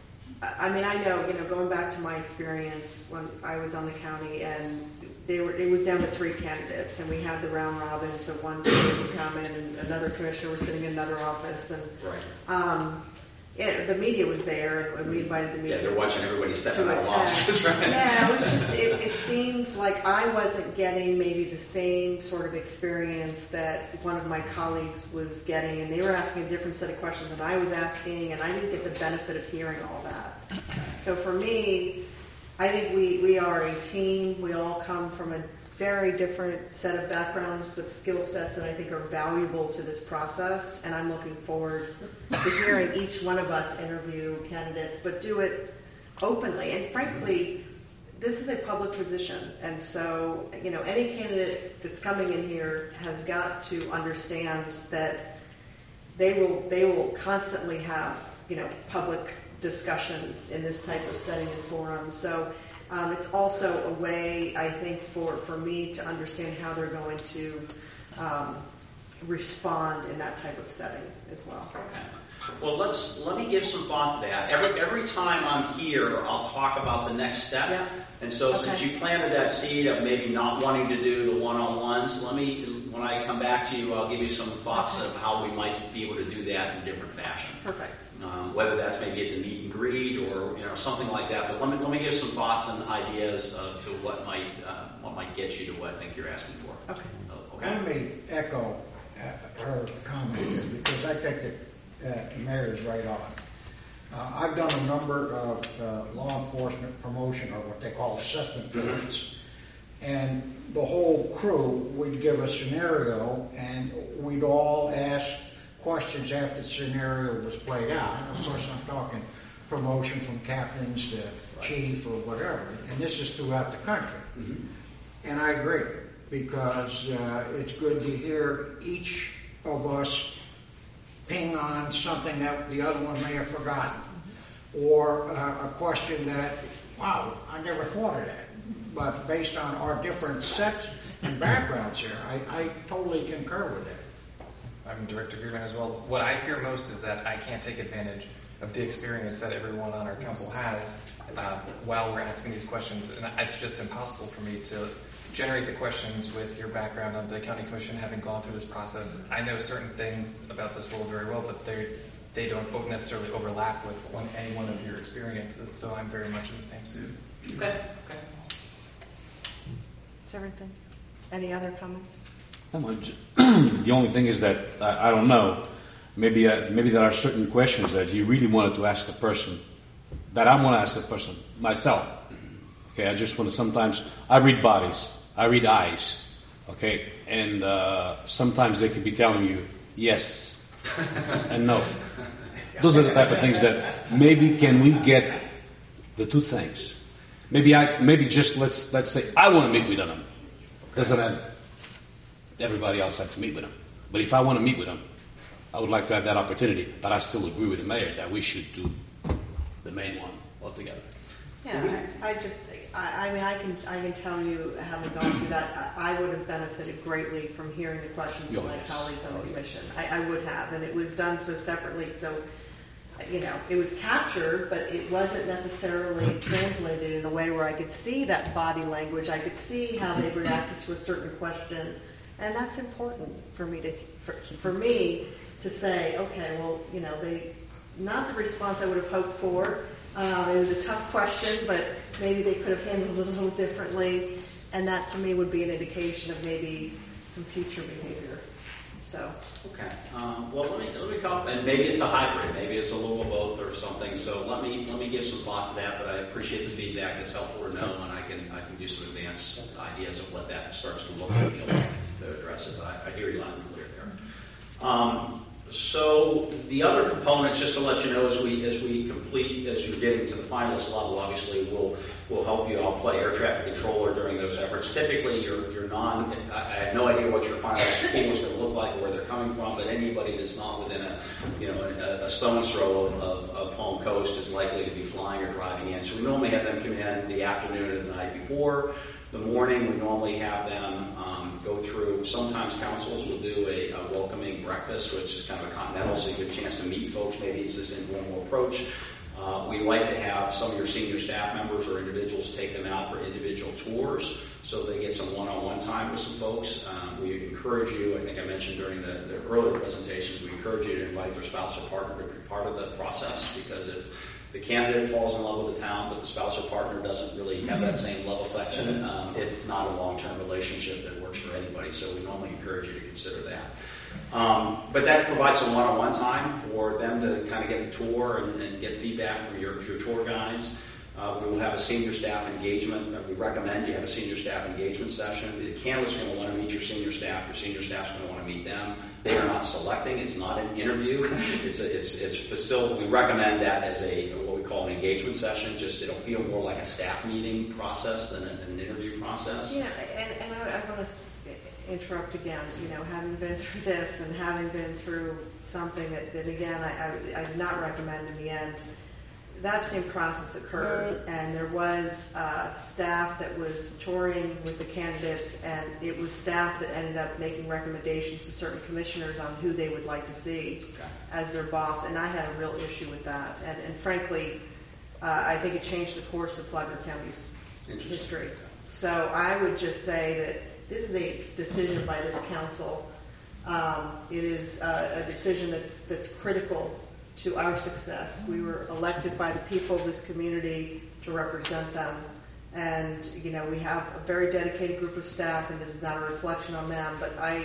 I, I mean, I know, you know, going back to my experience when I was on the county and they were, it was down to three candidates and we had the round robin, so one candidate would come in and another commissioner was sitting in another office and, right. um, yeah, the media was there, and we invited the media. Yeah, they're watching everybody stepping out of offices, right? Yeah, it was just, it, it seemed like I wasn't getting maybe the same sort of experience that one of my colleagues was getting, and they were asking a different set of questions than I was asking, and I didn't get the benefit of hearing all that. So for me, I think we, we are a team. We all come from a very different set of backgrounds with skill sets that I think are valuable to this process, and I'm looking forward to hearing each one of us interview candidates, but do it openly. And frankly, this is a public position, and so, you know, any candidate that's coming in here has got to understand that they will they will constantly have, you know, public discussions in this type of setting and forum. So Um, it's also a way, I think, for, for me to understand how they're going to um, respond in that type of setting as well. Okay. Well, let's let me give some thought to that. Every every time I'm here, I'll talk about the next step. Yeah. And so, okay. since you planted that seed of maybe not wanting to do the one-on-ones, let me, when I come back to you, I'll give you some thoughts okay. of how we might be able to do that in a different fashion. Perfect. Um, whether that's maybe at the meet and greet or you know something like that. But let me let me give some thoughts and ideas uh, to what might uh, what might get you to what I think you're asking for. Okay. So, okay. Let me echo uh, her comment here because I think that uh, the mayor is right on. Uh, I've done a number of uh, law enforcement promotion or what they call assessment periods. And the whole crew would give a scenario and we'd all ask questions after the scenario was played out. And of course I'm talking promotion from captains to chief or whatever. And this is throughout the country. Mm-hmm. And I agree because uh, it's good to hear each of us ping on something that the other one may have forgotten, or uh, a question that, wow, I never thought of that. But based on our different sets and backgrounds here, I, I totally concur with it. I'm in direct agreement as well. What I fear most is that I can't take advantage of the experience that everyone on our council has uh, while we're asking these questions. And it's just impossible for me to generate the questions with your background on the county commission, having gone through this process. I know certain things about this role very well, but they they don't necessarily overlap with one, any one of your experiences. So I'm very much in the same suit. Okay. Okay. Is everything? Any other comments? The only thing is that I, I don't know. Maybe uh, maybe there are certain questions that you really wanted to ask the person that I want to ask the person myself. Okay, I just want to sometimes I read bodies, I read eyes. Okay, and uh, sometimes they could be telling you yes and no. Those are the type of things that maybe can we get the two things. Maybe I maybe just let's let's say I want to meet with them. Doesn't have everybody else have to meet with them. But if I want to meet with them, I would like to have that opportunity. But I still agree with the mayor that we should do the main one altogether. Yeah, I, I just, I, I mean, I can, I can tell you, having gone through that, I, I would have benefited greatly from hearing the questions of my colleagues on the commission. I, I would have, and it was done so separately, so, you know, it was captured, but it wasn't necessarily translated in a way where I could see that body language. I could see how they reacted to a certain question, And that's important for me to, for, for me to say, okay, well, you know, they, not the response I would have hoped for. Uh, it was a tough question, but maybe they could have handled it a little differently. And that to me would be an indication of maybe some future behavior. So. Okay. Um, well, let me let me come, and maybe it's a hybrid, maybe it's a little of both or something. So let me let me give some thought to that. But I appreciate the feedback. It's helpful to know, and I can I can do some advanced ideas of what that starts to look and feel like to address it. But I, I hear you loud and clear there. Um, So the other components, just to let you know, as we as we complete, as you're getting to the finalist level, obviously we'll we'll help you. I'll play air traffic controller during those efforts. Typically, you're you're non. I, I have no idea what your finalist pool is going to look like or where they're coming from, but anybody that's not within a you know a, a stone's throw of, of, of Palm Coast is likely to be flying or driving in. So we normally have them come in the afternoon or the night before. The morning, we normally have them um, go through, sometimes councils will do a, a welcoming breakfast, which is kind of a continental, so you get a chance to meet folks. Maybe it's this informal approach. Uh, we like to have some of your senior staff members or individuals take them out for individual tours so they get some one-on-one time with some folks. Um, we encourage you, I think I mentioned during the, the earlier presentations, we encourage you to invite their spouse or partner to be part of the process, because if the candidate falls in love with the town, but the spouse or partner doesn't really have that same love affection, um, it's not a long-term relationship that works for anybody, so we normally encourage you to consider that. Um, but that provides some one-on-one time for them to kind of get the tour and, and get feedback from your, your tour guides. Uh, we will have a senior staff engagement. We recommend you have a senior staff engagement session. The candidate's going to want to meet your senior staff. Your senior staff's going to want to meet them. They are not selecting. It's not an interview. It's a, it's it's facility. We recommend that as a what we call an engagement session. Just it'll feel more like a staff meeting process than an, an interview process. Yeah, and, and I, I want to interrupt again. You know, having been through this and having been through something that, that again, I, I, I would not recommend in the end. That same process occurred, and there was uh, staff that was touring with the candidates, and it was staff that ended up making recommendations to certain commissioners on who they would like to see okay. as their boss, and I had a real issue with that. And, and frankly, uh, I think it changed the course of Flagler County's history. So I would just say that this is a decision by this council. Um, it is uh, a decision that's that's critical to our success. We were elected by the people of this community to represent them. And, you know, we have a very dedicated group of staff, and this is not a reflection on them, but I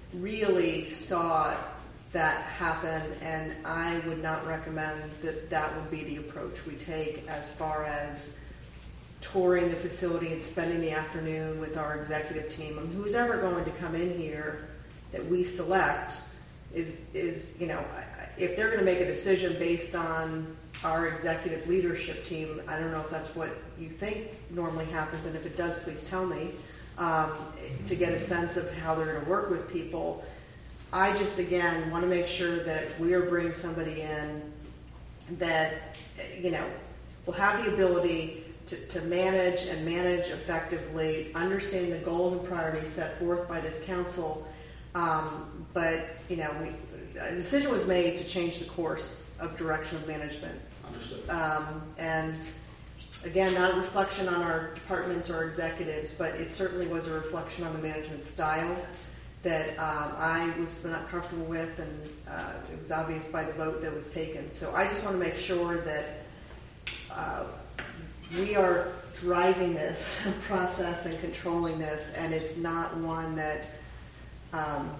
really saw that happen, and I would not recommend that that would be the approach we take as far as touring the facility and spending the afternoon with our executive team. And who's ever going to come in here that we select is, is you know, if they're going to make a decision based on our executive leadership team, I don't know if that's what you think normally happens, and if it does, please tell me, um, to get a sense of how they're going to work with people. I just, again, want to make sure that we are bringing somebody in that, you know, will have the ability to, to manage and manage effectively, understanding the goals and priorities set forth by this council. Um, but, you know, we, a decision was made to change the course of direction of management. Understood. Um, and again, not a reflection on our departments or our executives, but it certainly was a reflection on the management style that um, I was not comfortable with, and uh, it was obvious by the vote that was taken. So I just want to make sure that uh, we are driving this process and controlling this, and it's not one that um,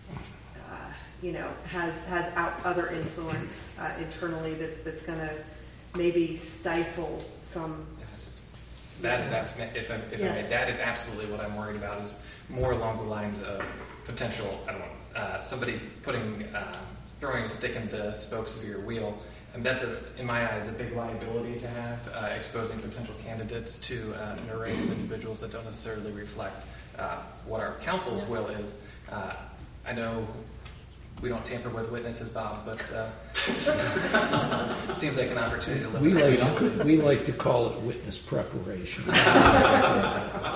you know, has has out other influence uh, internally that, that's going to maybe stifle some. Yes. That is absolutely, if I, if yes. I may, that is absolutely what I'm worried about. Is more along the lines of potential. I don't know, uh, somebody putting uh, throwing a stick in the spokes of your wheel, and that's a, in my eyes, a big liability to have, uh, exposing potential candidates to uh, an array of individuals that don't necessarily reflect uh, what our council's yeah. will is. Uh, I know. We don't tamper with witnesses, Bob, but uh, it seems like an opportunity to live. We like we like to call it witness preparation. yeah.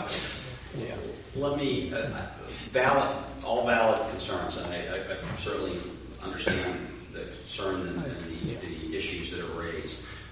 Let me uh, valid all valid concerns, and I, I, I certainly understand the concern and, and the, yeah. the issues that are raised. Um,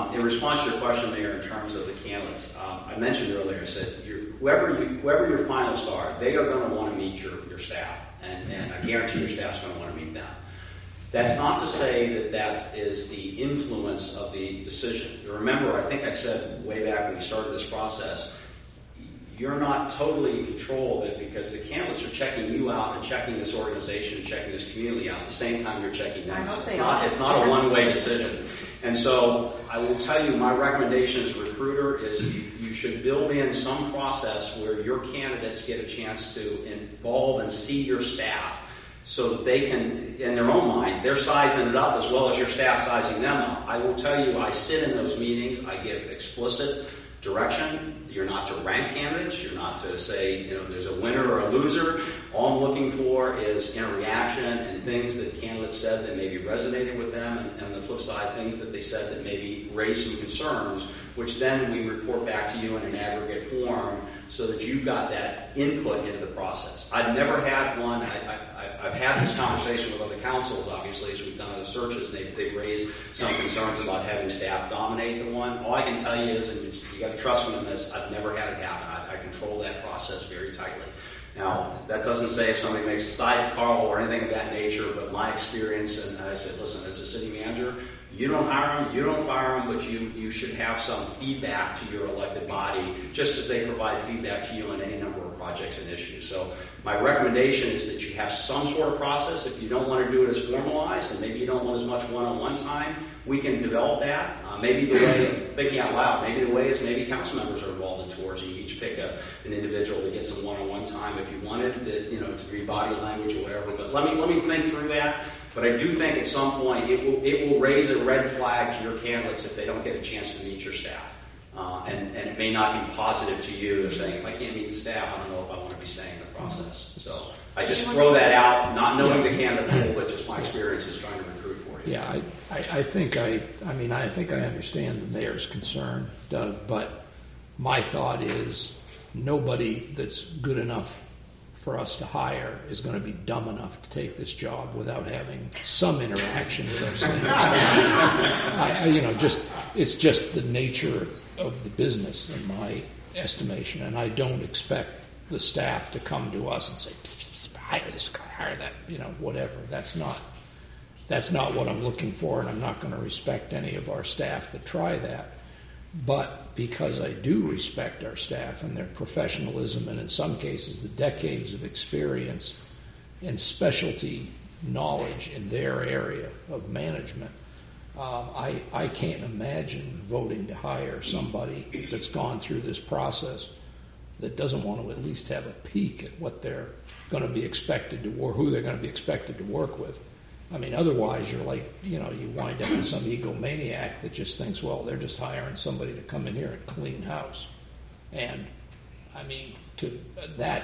Um, in response to your question, Mayor, in terms of the candidates, um, I mentioned earlier, I said, you're, whoever, you, whoever your finalists are, they are going to want to meet your, your staff, and, and I guarantee your staff's going to want to meet them. That's not to say that that is the influence of the decision. You remember, I think I said way back when we started this process, you're not totally in control of it because the candidates are checking you out and checking this organization and checking this community out at the same time you're checking them out. It's not, it's not a one-way decision. And so I will tell you, my recommendation as a recruiter is you, you should build in some process where your candidates get a chance to involve and see your staff so that they can, in their own mind, they're sizing it up as well as your staff sizing them up. I will tell you, I sit in those meetings, I give explicit direction. You're not to rank candidates. You're not to say, you know, there's a winner or a loser. All I'm looking for is in a reaction and things that candidates said that maybe resonated with them, and, and on the flip side, things that they said that maybe raised some concerns, which then we report back to you in an aggregate form so that you've got that input into the process. I've never had one. I, I, I've had this conversation with other councils, obviously, as we've done other searches, and they've, they've raised some concerns about having staff dominate the one. All I can tell you is, and you got to trust me on this, I've never had it happen. I, I control that process very tightly. Now, that doesn't say if somebody makes a side call or anything of that nature, but my experience, and I said, listen, as a city manager, you don't hire them, you don't fire them, but you, you should have some feedback to your elected body, just as they provide feedback to you on any number of projects and issues. So my recommendation is that you have some sort of process. If you don't want to do it as formalized, and maybe you don't want as much one-on-one time, we can develop that. Uh, maybe the way, thinking out loud, maybe the way is maybe council members are involved in tours. You each pick a, an individual to get some one-on-one time if you wanted, that, you know, to read body language or whatever. But let me let me think through that. But I do think at some point it will it will raise a red flag to your candidates if they don't get a chance to meet your staff. Uh, and, and it may not be positive to you. They're saying, if I can't meet the staff, I don't know if I want to be staying in the process. So I just throw that out, not knowing the candidate pool, but just my experiences trying to recruit for you. Yeah, I, I, I think I, I mean, I think I understand the mayor's concern, Doug, but my thought is nobody that's good enough for us to hire is going to be dumb enough to take this job without having some interaction with our senior staff. I, I, you know, just it's just the nature of the business in my estimation, and I don't expect the staff to come to us and say, psst, psst, psst, hire this guy, hire that, you know, whatever. That's not that's not what I'm looking for, and I'm not going to respect any of our staff that try that. But because I do respect our staff and their professionalism, and in some cases the decades of experience and specialty knowledge in their area of management, um, I, I can't imagine voting to hire somebody that's gone through this process that doesn't want to at least have a peek at what they're going to be expected to, or who they're going to be expected to work with. I mean, otherwise you're like, you know, you wind up with some egomaniac that just thinks, well, they're just hiring somebody to come in here and clean house. And, I mean, to that,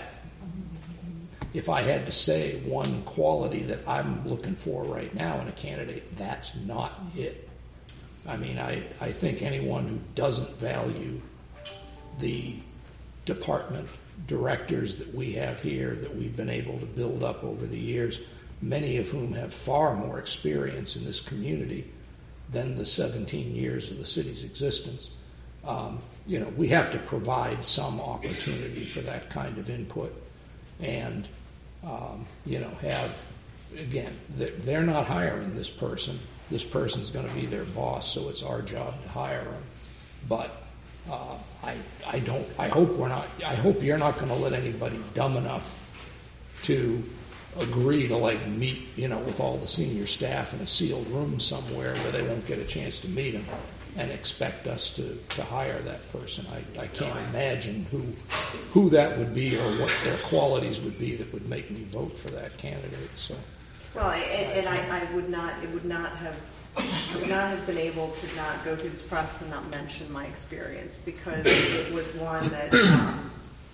if I had to say one quality that I'm looking for right now in a candidate, that's not it. I mean, I, I think anyone who doesn't value the department directors that we have here, that we've been able to build up over the years, many of whom have far more experience in this community than the seventeen years of the city's existence. Um, you know, we have to provide some opportunity for that kind of input, and um, you know, have, again, they're not hiring this person. This person's going to be their boss, so it's our job to hire them. But uh, I, I don't. I hope we're not. I hope you're not going to let anybody dumb enough to agree to like meet, you know, with all the senior staff in a sealed room somewhere where they won't get a chance to meet them and expect us to, to hire that person. I, I can't imagine who who that would be or what their qualities would be that would make me vote for that candidate. So, well, and, and I, I would not. It would not have. I would not have been able to not go through this process and not mention my experience, because it was one that. Um,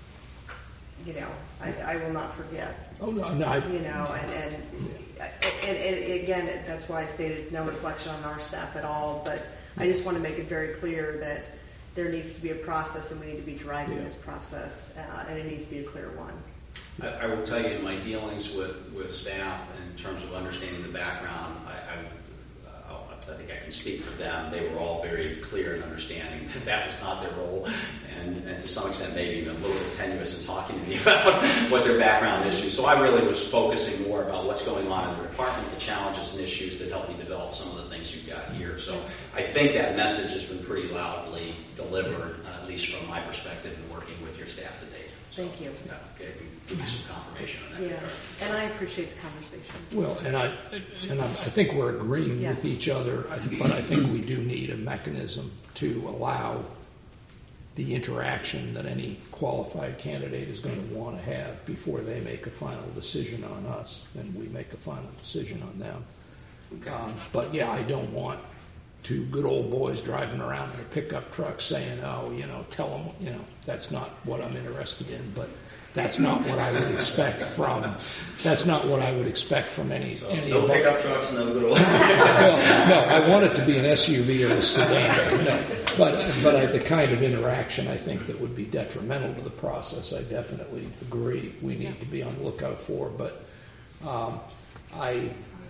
You know, I, I will not forget. Oh no, no. I, you know, and and, and and again, that's why I stated it's no reflection on our staff at all. But I just want to make it very clear that there needs to be a process, and we need to be driving yeah. this process, uh, and it needs to be a clear one. I, I will tell you, in my dealings with, with staff in terms of understanding the background, I, I, I think I can speak for them. They were all very clear in understanding that that was not their role, and, and to some extent maybe even a little bit tenuous in talking to me about what their background issues. So I really was focusing more about what's going on in the department, the challenges and issues that help me develop some of the things you've got here. So I think that message has been pretty loudly delivered, uh, at least from my perspective in working with your staff to date. Thank you. Yeah, okay, we give you some confirmation on that. Yeah, and I appreciate the conversation. Well, and I and I, I think we're agreeing Yeah. with each other, I- but I think we do need a mechanism to allow the interaction that any qualified candidate is going to want to have before they make a final decision on us, and we make a final decision on them. Um, but yeah, I don't want two good old boys driving around in a pickup truck saying, "Oh, you know, tell them," you know, that's not what I'm interested in. But that's not what I would expect from. That's not what I would expect from any. So any no of pickup trucks, no good old. well, no, I want it to be an S U V or a sedan. No, but but I, the kind of interaction I think that would be detrimental to the process, I definitely agree. We need to be on the lookout for. But um, I,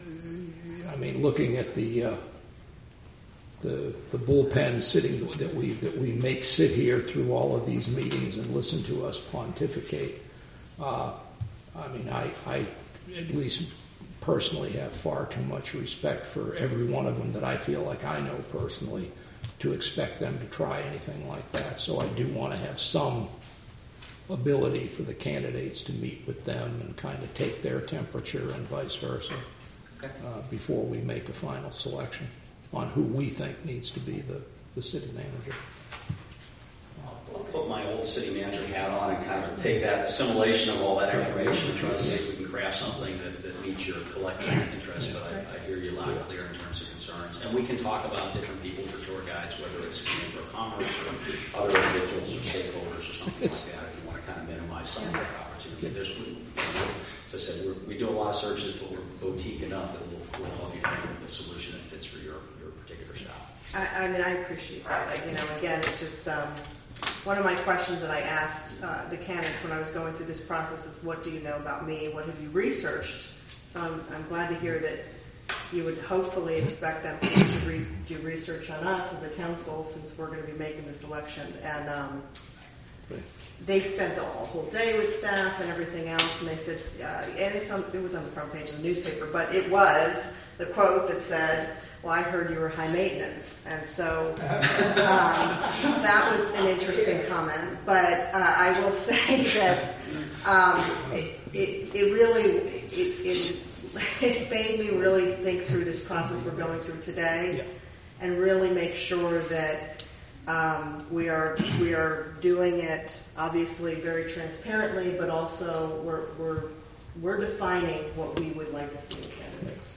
I mean, looking at the. Uh, The, the bullpen sitting that we that we make sit here through all of these meetings and listen to us pontificate. Uh, I mean, I, I at least personally have far too much respect for every one of them that I feel like I know personally to expect them to try anything like that. So I do want to have some ability for the candidates to meet with them and kind of take their temperature and vice versa Okay. uh, before we make a final selection on who we think needs to be the, the city manager. I'll put my old city manager hat on and kind of take that assimilation of all that information and try to see if we can craft something that, that meets your collective interest. But I, I hear you loud and clear in terms of concerns. And we can talk about different people for tour guides, whether it's Chamber of Commerce or other individuals or stakeholders or something like that, if you want to kind of minimize some of that opportunity. There's, as I said, we're, we do a lot of searches, but we're boutique enough that we'll, we'll help you find the solution that fits for your, your particular style. I, I mean, I appreciate that. Like, you know, again, it's just um, one of my questions that I asked uh, the candidates when I was going through this process is, what do you know about me? What have you researched? So I'm, I'm glad to hear that you would hopefully expect them to re- do research on us as a council, since we're going to be making this election. And um, they spent the whole day with staff and everything else, and they said, uh, and it's on, it was on the front page of the newspaper, but it was the quote that said, "Well, I heard you were high maintenance," and so um, that was an interesting comment. But uh, I will say that um, it, it, it really it, it, it made me really think through this process we're going through today, and really make sure that um, we are we are doing it obviously very transparently, but also we're we're we're defining what we would like to see in candidates.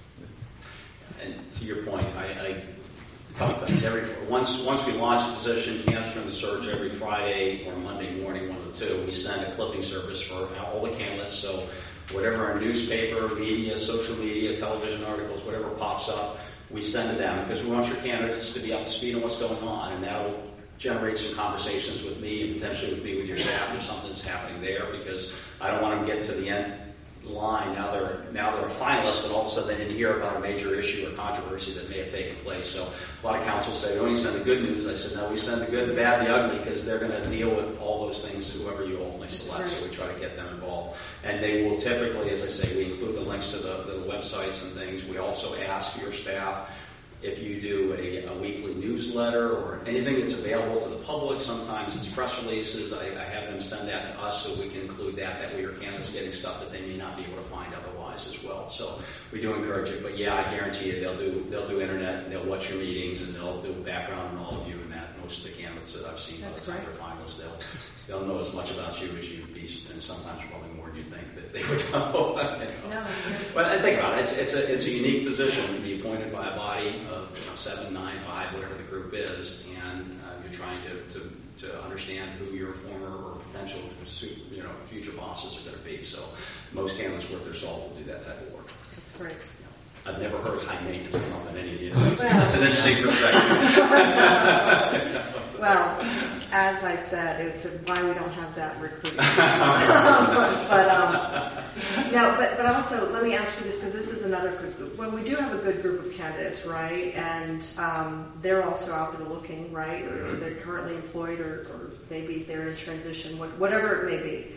And to your point, I, I couple things. Every once once we launch the position, candidates are in the search every Friday or Monday morning, one of the two. We send a clipping service for all the candidates. So whatever our newspaper, media, social media, television articles, whatever pops up, we send to them because we want your candidates to be up to speed on what's going on, and that'll generate some conversations with me and potentially with me with your staff if something's happening there, because I don't want them to get to the end line. Now they're now they're a finalist, but all of a sudden they didn't hear about a major issue or controversy that may have taken place. So a lot of councils say, "We only send the good news." I said, "No, we send the good, the bad, the ugly," because they're going to deal with all those things, whoever you ultimately select. So we try to get them involved, and they will typically, as I say, we include the links to the, the websites and things. We also ask your staff if you do a, a weekly newsletter or anything that's available to the public. Sometimes it's press releases. I, I have them send that to us so we can include that. That way your candidates getting stuff that they may not be able to find otherwise as well. So we do encourage it. But yeah, I guarantee you they'll do they'll do internet, and they'll watch your meetings, and they'll do background on all of you. And that most of the candidates that I've seen, That's by the time they're finalists, they'll they'll know as much about you as you'd be, and sometimes probably more than you think that they would know. No, But I think about it. It's it's a it's a unique position to be appointed by a body of you know, seven, nine, five, whatever the group is, and uh, you're trying to, to to understand who your former or potential you know future bosses are going to be. So most candidates worth their salt will do that type of work. That's great. I've never heard high maintenance come up in any of the interviews. That's an interesting perspective. Well, as I said, it's why we don't have that recruiting. but um, no, but but also let me ask you this, because this is another group. When we do have a good group of candidates, right, and um, they're also out there looking, right, or, or they're currently employed, or, or maybe they're in transition, what- whatever it may be.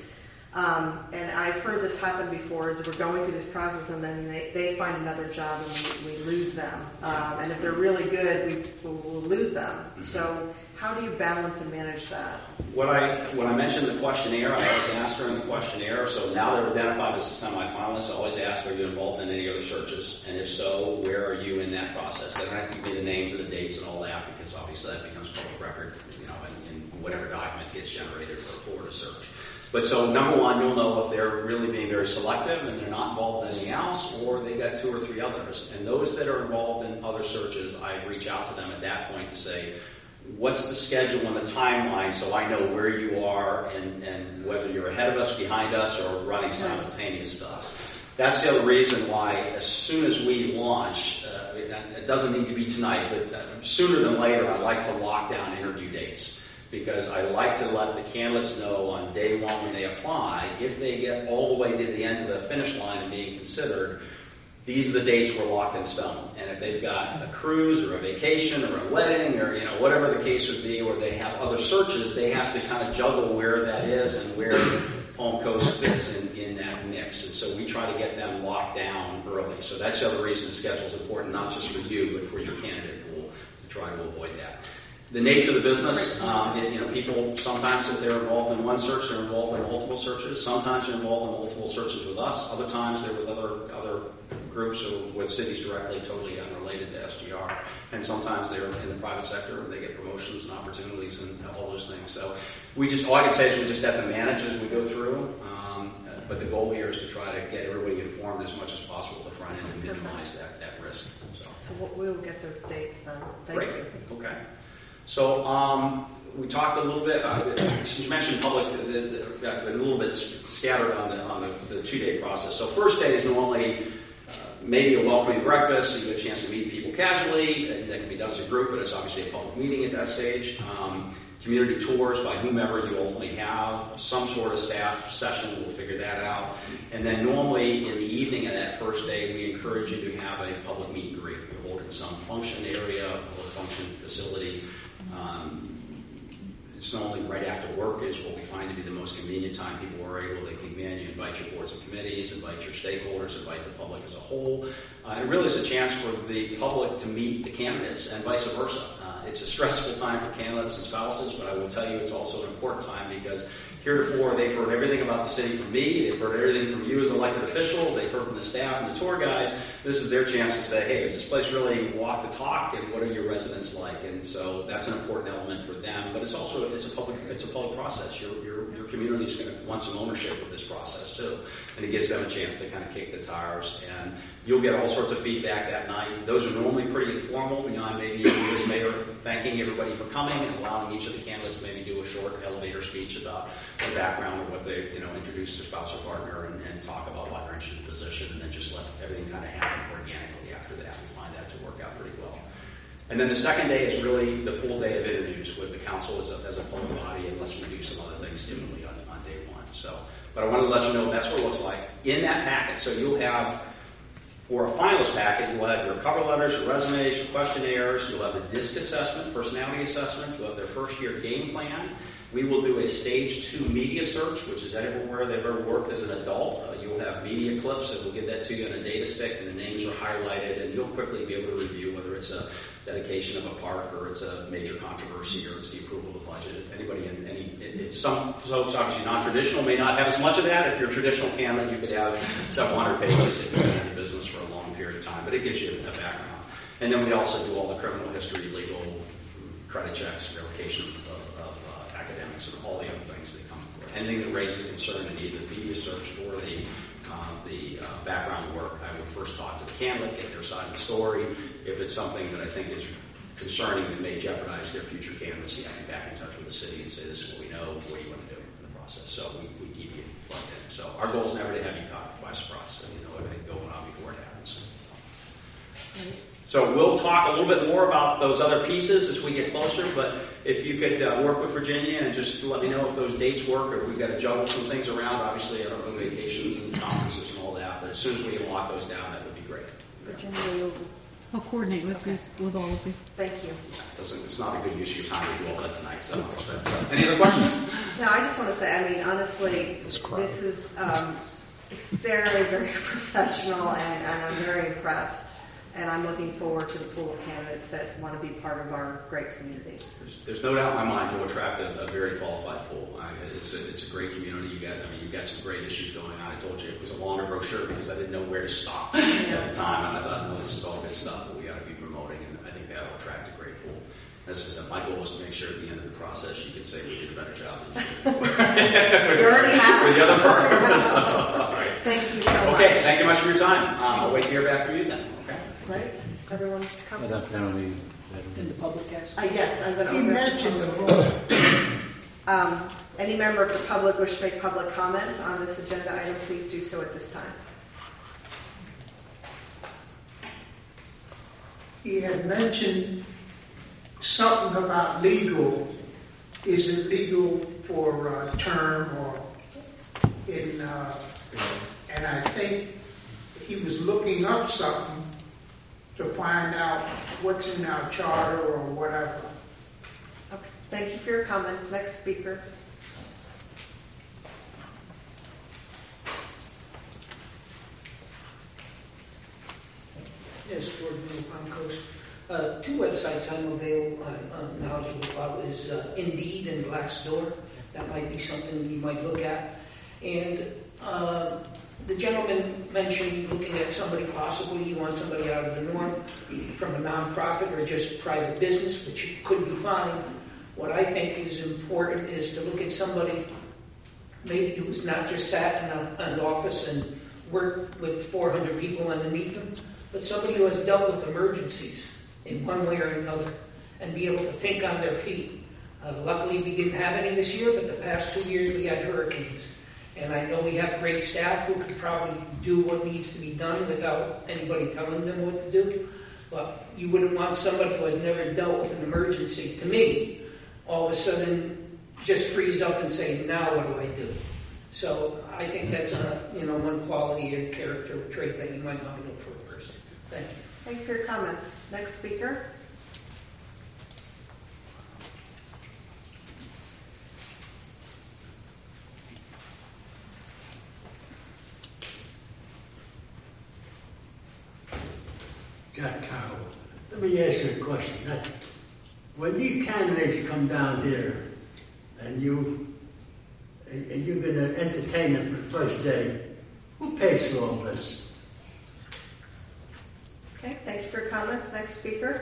Um, and I've heard this happen before, is that we're going through this process and then they, they find another job and we, we lose them. Um, and if they're really good, we, we'll, we'll lose them. So how do you balance and manage that? What I when I mentioned the questionnaire, I always ask during the questionnaire, so now they're identified as a semifinalist, I always ask, are you involved in any other searches? And if so, where are you in that process? They don't have to give me the names and the dates and all that, because obviously that becomes public record, you know, in, in whatever document gets generated for a Florida search. But so number one, you'll know if they're really being very selective and they're not involved in anything else, or they've got two or three others. And those that are involved in other searches, I reach out to them at that point to say, what's the schedule and the timeline so I know where you are and, and whether you're ahead of us, behind us, or running simultaneous to us. That's the other reason why as soon as we launch, uh, it, it doesn't need to be tonight, but uh, sooner than later, I like to lock down interview dates. Because I like to let the candidates know on day one when they apply, if they get all the way to the end of the finish line and being considered, these are the dates we're locked in stone. And if they've got a cruise or a vacation or a wedding or, you know, whatever the case would be, or they have other searches, they have to kind of juggle where that is and where Palm Coast fits in, in that mix. And so we try to get them locked down early. So that's the other reason the schedule is important, not just for you, but for your candidate pool, to try to avoid that. The nature of the business, um, it, you know, people sometimes if they're involved in one search, they're involved in multiple searches. Sometimes they're involved in multiple searches with us. Other times they're with other other groups or with cities directly, totally unrelated to S G R. And sometimes they're in the private sector and they get promotions and opportunities and all those things. So we just, all I can say is we just have to manage as we go through. Um, but the goal here is to try to get everybody informed as much as possible at the front end and minimize that, that risk. So, so we'll get those dates then. Thank Great. you. Okay. So um, we talked a little bit. Uh, since you mentioned public, the, the, the, a little bit scattered on the on the, the two-day process. So first day is normally uh, maybe a welcoming breakfast, so you get a chance to meet people casually. And that can be done as a group, but it's obviously a public meeting at that stage. Um, community tours by whomever you ultimately have. Some sort of staff session, we'll figure that out. And then normally in the evening of that first day, we encourage you to have a public meet and greet. We hold it in some function area or function facility. Um, it's normally right after work is what we find to be the most convenient time. People are able to come in, you invite your boards and committees, invite your stakeholders, invite the public as a whole. Uh, it really is a chance for the public to meet the candidates and vice versa. Uh, it's a stressful time for candidates and spouses, but I will tell you it's also an important time because heretofore they've heard everything about the city from me, they've heard everything from you as elected officials, they've heard from the staff and the tour guides. This is their chance to say, hey, does this place really walk the talk, and what are your residents like? And so that's an important element for them, but it's also it's a public it's a public process. Your your, your community is going to want some ownership of this process too, and it gives them a chance to kind of kick the tires. And you'll get all sorts of feedback that night. Those are normally pretty informal, beyond maybe you as mayor thanking everybody for coming and allowing each of the candidates to maybe do a short elevator speech about their background or what they, you know, introduce their spouse or partner and, and talk about why they're interested in the position, and then just let everything kind of happen organically after that. We find that to work out pretty well. And then the second day is really the full day of interviews with the council as a, as a public body, unless we do some other things similarly on, on day one. So, but I wanted to let you know that's what it looks like in that packet. So you'll have, for a finalist packet, you'll have your cover letters, your resumes, your questionnaires, you'll have the DISC assessment, personality assessment, you'll have their first year game plan. We will do a stage two media search, which is everywhere they've ever worked as an adult. Uh, you'll have media clips that will give that to you in a data stick, and the names are highlighted, and you'll quickly be able to review whether it's a dedication of a park or it's a major controversy or it's the approval of the budget. If anybody in any, if some folks obviously non-traditional may not have as much of that. If you're a traditional candidate, you could have several hundred pages if you've been in the business for a long period of time, but it gives you a background. And then we also do all the criminal history, legal, credit checks, verification of, of uh, academics, and all the other things that come with it. Anything that raises concern in either the media search or the uh, the uh, background work, I would first talk to the candidate, get their side of the story. If it's something that I think is concerning that may jeopardize their future candidacy, I can back in touch with the city and say, this is what we know, what do you want to do in the process? So we, we keep you plugged in. So our goal is never to have you caught by surprise, so you know everything going on before it happens. So we'll talk a little bit more about those other pieces as we get closer, but if you could uh, work with Virginia and just let me know if those dates work, or we've got to juggle some things around. Obviously, I don't know vacations and conferences and all that, but as soon as we can lock those down, that would be great. Virginia, you'll- I'll coordinate with you, with all of you. thank you. Doesn't, it's not a good use of your time to do all that tonight, so. so. Any other questions? No, I just want to say, I mean, honestly, this is um, very, very professional, and, and I'm very impressed. And I'm looking forward to the pool of candidates that want to be part of our great community. There's, there's no doubt in my mind you'll attract a, a very qualified pool. I mean, it's a, it's a great community. You got, I mean, you've got some great issues going on. I told you it was a longer brochure because I didn't know where to stop at the time, and I thought, no, this is all good stuff that we ought to be promoting, and I think that'll attract a great pool. As I said, my goal was to make sure at the end of the process you could say we did a better job than you did. You already have. With the other firm. So, all right. Thank you so much. Okay, thank you much for your time. Uh, I'll wait to hear back from you then. Okay. Right? Everyone comfortable? In the public ask? Uh, yes, I'm going to. He mentioned the role. Um, any member of the public wish to make public comment on this agenda item, please do so at this time. He had mentioned something about legal. Is it legal for uh, term or in, uh, and I think he was looking up something to find out what's in our charter or whatever. Okay. Thank you for your comments. Next speaker. Yes, Jordan Palm Coast. Uh, two websites I'm available, I'm knowledgeable about is uh, Indeed and Glassdoor. That might be something you might look at. And uh, the gentleman mentioned looking at somebody possibly, you want somebody out of the norm from a nonprofit or just private business, which could be fine. What I think is important is to look at somebody maybe who's not just sat in a, an office and worked with four hundred people underneath them, but somebody who has dealt with emergencies in one way or another and be able to think on their feet. Uh, luckily, we didn't have any this year, but the past two years we had hurricanes. And I know we have great staff who could probably do what needs to be done without anybody telling them what to do. But you wouldn't want somebody who has never dealt with an emergency, to me, all of a sudden just freeze up and say, now what do I do? So I think that's a, you know, one quality and character or trait that you might want to look for a person. Thank you. Thank you for your comments. Next speaker. Jack Carroll. Let me ask you a question. Now, when these candidates come down here and you and you're going to entertain them for the first day, who pays for all this? Okay, thank you for your comments. Next speaker.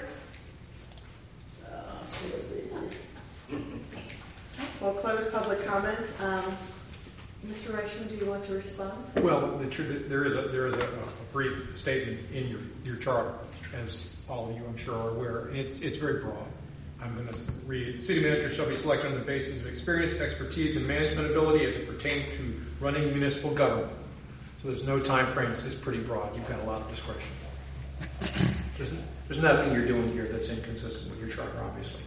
We'll close public comment. Um, Mister Reichman, do you want to respond? Well, the truth, there is a there is a, a brief statement in your, your charter, as all of you, I'm sure, are aware. And it's it's very broad. I'm going to read: City manager shall be selected on the basis of experience, expertise, and management ability as it pertains to running municipal government. So there's no time frames. It's pretty broad. You've got a lot of discretion. There's, there's nothing you're doing here that's inconsistent with your charter, obviously.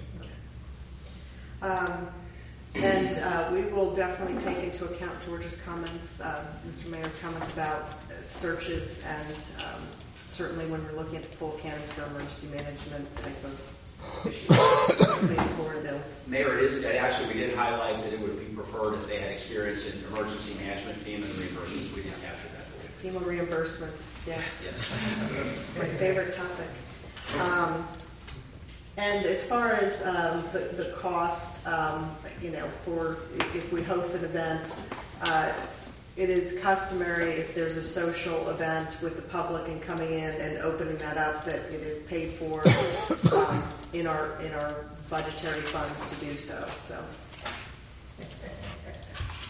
Um, and uh, we will definitely take into account George's comments, uh, Mister Mayor's comments about uh, searches, and um, certainly when we're looking at the pool of candidates for emergency management type of issues. Maybe Florida, they'll Mayor, it is, actually, we did highlight that it would be preferred if they had experience in emergency management, FEMA, and reimbursements. We didn't capture that. FEMA reimbursements, yes. Yes. My favorite topic. Um, and as far as um, the, the cost, um, you know, for if, if we host an event, uh, it is customary if there's a social event with the public and coming in and opening that up that it is paid for um, in our in our budgetary funds to do so. So.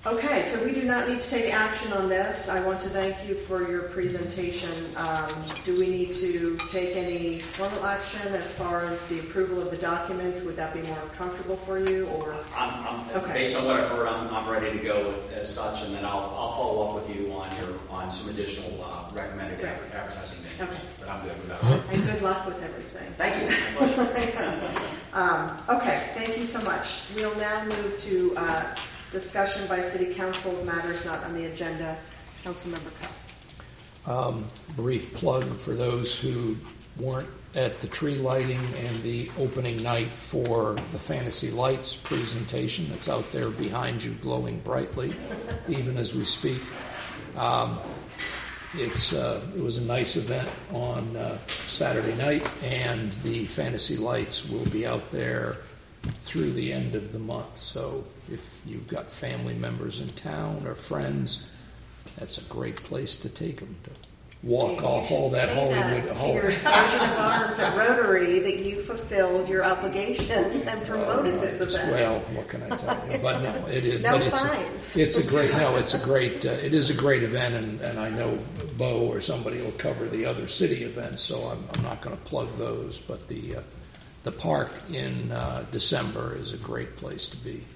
Okay, so we do not need to take action on this. I want to thank you for your presentation. Um, do we need to take any formal action as far as the approval of the documents? Would that be more comfortable for you, or? I'm, I'm, Okay. Based on what I've heard, I'm, I'm ready to go as such, and then I'll, I'll follow up with you on your, on some additional uh, recommended Great. adver- advertising things. Okay. But I'm good with that. And good luck with everything. Thank you. My pleasure. um, okay, thank you so much. We'll now move to uh, discussion by City Council of matters not on the agenda. Councilmember Cuff. Um, brief plug for those who weren't at the tree lighting and the opening night for the Fantasy Lights presentation that's out there behind you glowing brightly even as we speak. Um, it's uh, it was a nice event on uh, Saturday night, and the Fantasy Lights will be out there through the end of the month. So if you've got family members in town or friends, that's a great place to take them to walk See, off you all should that say Hollywood. that to your Sergeant of Arms at Rotary that you fulfilled your obligation and promoted this event. Well, what can I tell you? But no, it is. No but it's fines. A, it's a great. No, it's a great. Uh, it is a great event, and, and I know Bo or somebody will cover the other city events, so I'm, I'm not going to plug those. But the uh, the park in uh, December is a great place to be.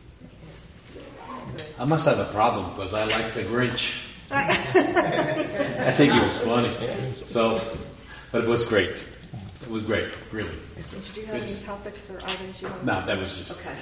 I must have a problem because I like the Grinch. I think it was funny. So, but it was great. It was great, really. Did you have any topics or items you want? No, that was just. Okay.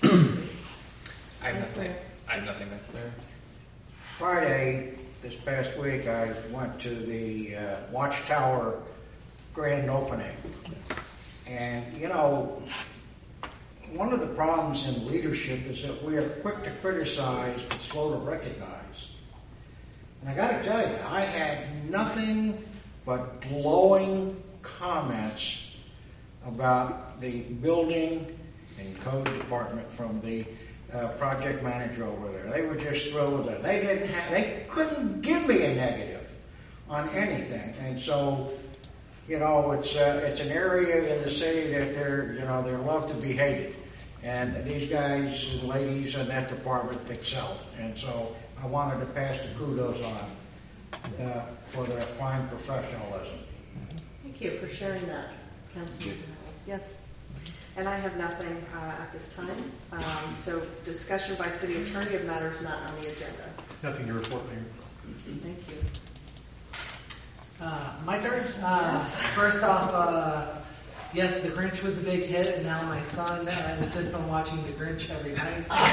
I have nothing. I have nothing there. Friday, this past week, I went to the uh, Watchtower grand opening. And, you know, one of the problems in leadership is that we are quick to criticize but slow to recognize. And I got to tell you, I had nothing but glowing comments about the building and code department from the uh, project manager over there. They were just thrilled with it. They didn't have, they couldn't give me a negative on anything. And so, you know, it's uh, it's an area in the city that they're, you know, they're loved to be hated. And these guys and ladies in that department excelled. And so I wanted to pass the kudos on uh, for their fine professionalism. Thank you for sharing that, Councilman. Yes. And I have nothing uh, at this time. Um, so discussion by city attorney of matters not on the agenda. Nothing to report, Mayor. Thank you. Uh, my turn. Uh, Yes. First off, uh, yes, The Grinch was a big hit, and now my son uh, insists on watching The Grinch every night. So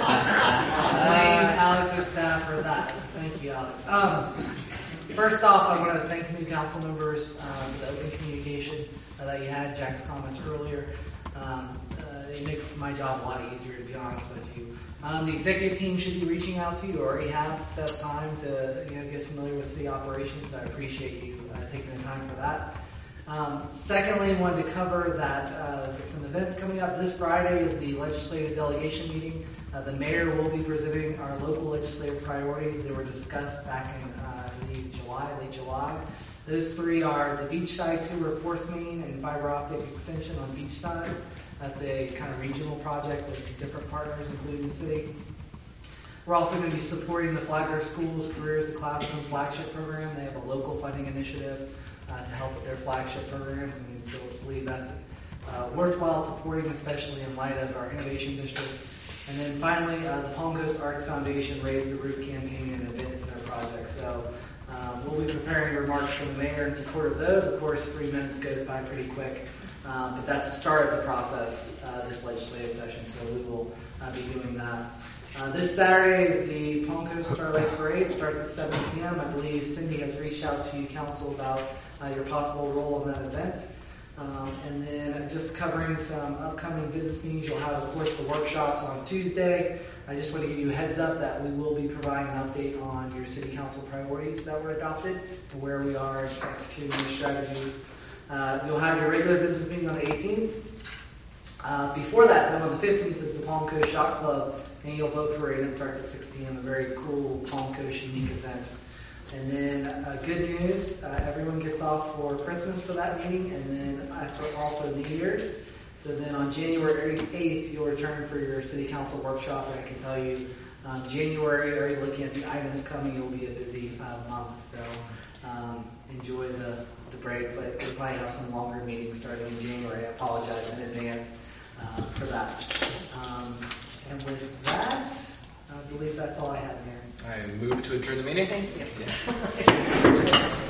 I blame Alex's staff for that. Thank you, Alex. Um, first off, I want to thank the new council members um, for the open communication uh, that you had, Jack's comments earlier. Um, uh, it makes my job a lot easier, to be honest with you. Um, the executive team should be reaching out to you, or already have set up time to you know get familiar with city operations. So I appreciate you uh, taking the time for that. Um, secondly, I wanted to cover that uh, some events coming up. This Friday is the legislative delegation meeting. Uh, the mayor will be presenting our local legislative priorities. They were discussed back in uh, I believe July, late July. Those three are the Beachside Sewer Force Main and fiber optic extension on Beachside. That's a kind of regional project with some different partners, including the city. We're also going to be supporting the Flagler Schools Careers the Classroom flagship program. They have a local funding initiative uh, to help with their flagship programs, and we believe that's uh, worthwhile supporting, especially in light of our innovation district. And then finally, uh, the Palm Coast Arts Foundation Raise the Roof campaign and events in their project. So um, we'll be preparing remarks from the mayor in support of those. Of course, three minutes goes by pretty quick. Um, but that's the start of the process, uh, this legislative session, so we will uh, be doing that. Uh, this Saturday is the Palm Coast Starlight Parade. It starts at seven p.m. I believe Cindy has reached out to you, council, about uh, your possible role in that event. Um, and then just covering some upcoming business meetings. You'll have, of course, the workshop on Tuesday. I just want to give you a heads up that we will be providing an update on your city council priorities that were adopted and where we are executing these strategies. Uh, you'll have your regular business meeting on the eighteenth. Uh, before that, then on the fifteenth is the Palm Coast Yacht Club annual boat parade. It starts at six p.m. A very cool Palm Coast unique event. And then uh, good news, uh, everyone gets off for Christmas for that meeting, and then also New Year's. So then on January eighth, you'll return for your city council workshop, and I can tell you Um, January, already looking at the items coming, it will be a busy uh, month, so um, enjoy the, the break, but we'll probably have some longer meetings starting in January. I apologize in advance uh, for that. Um, and with that, I believe that's all I have, Mayor. I move to adjourn the meeting. Yes.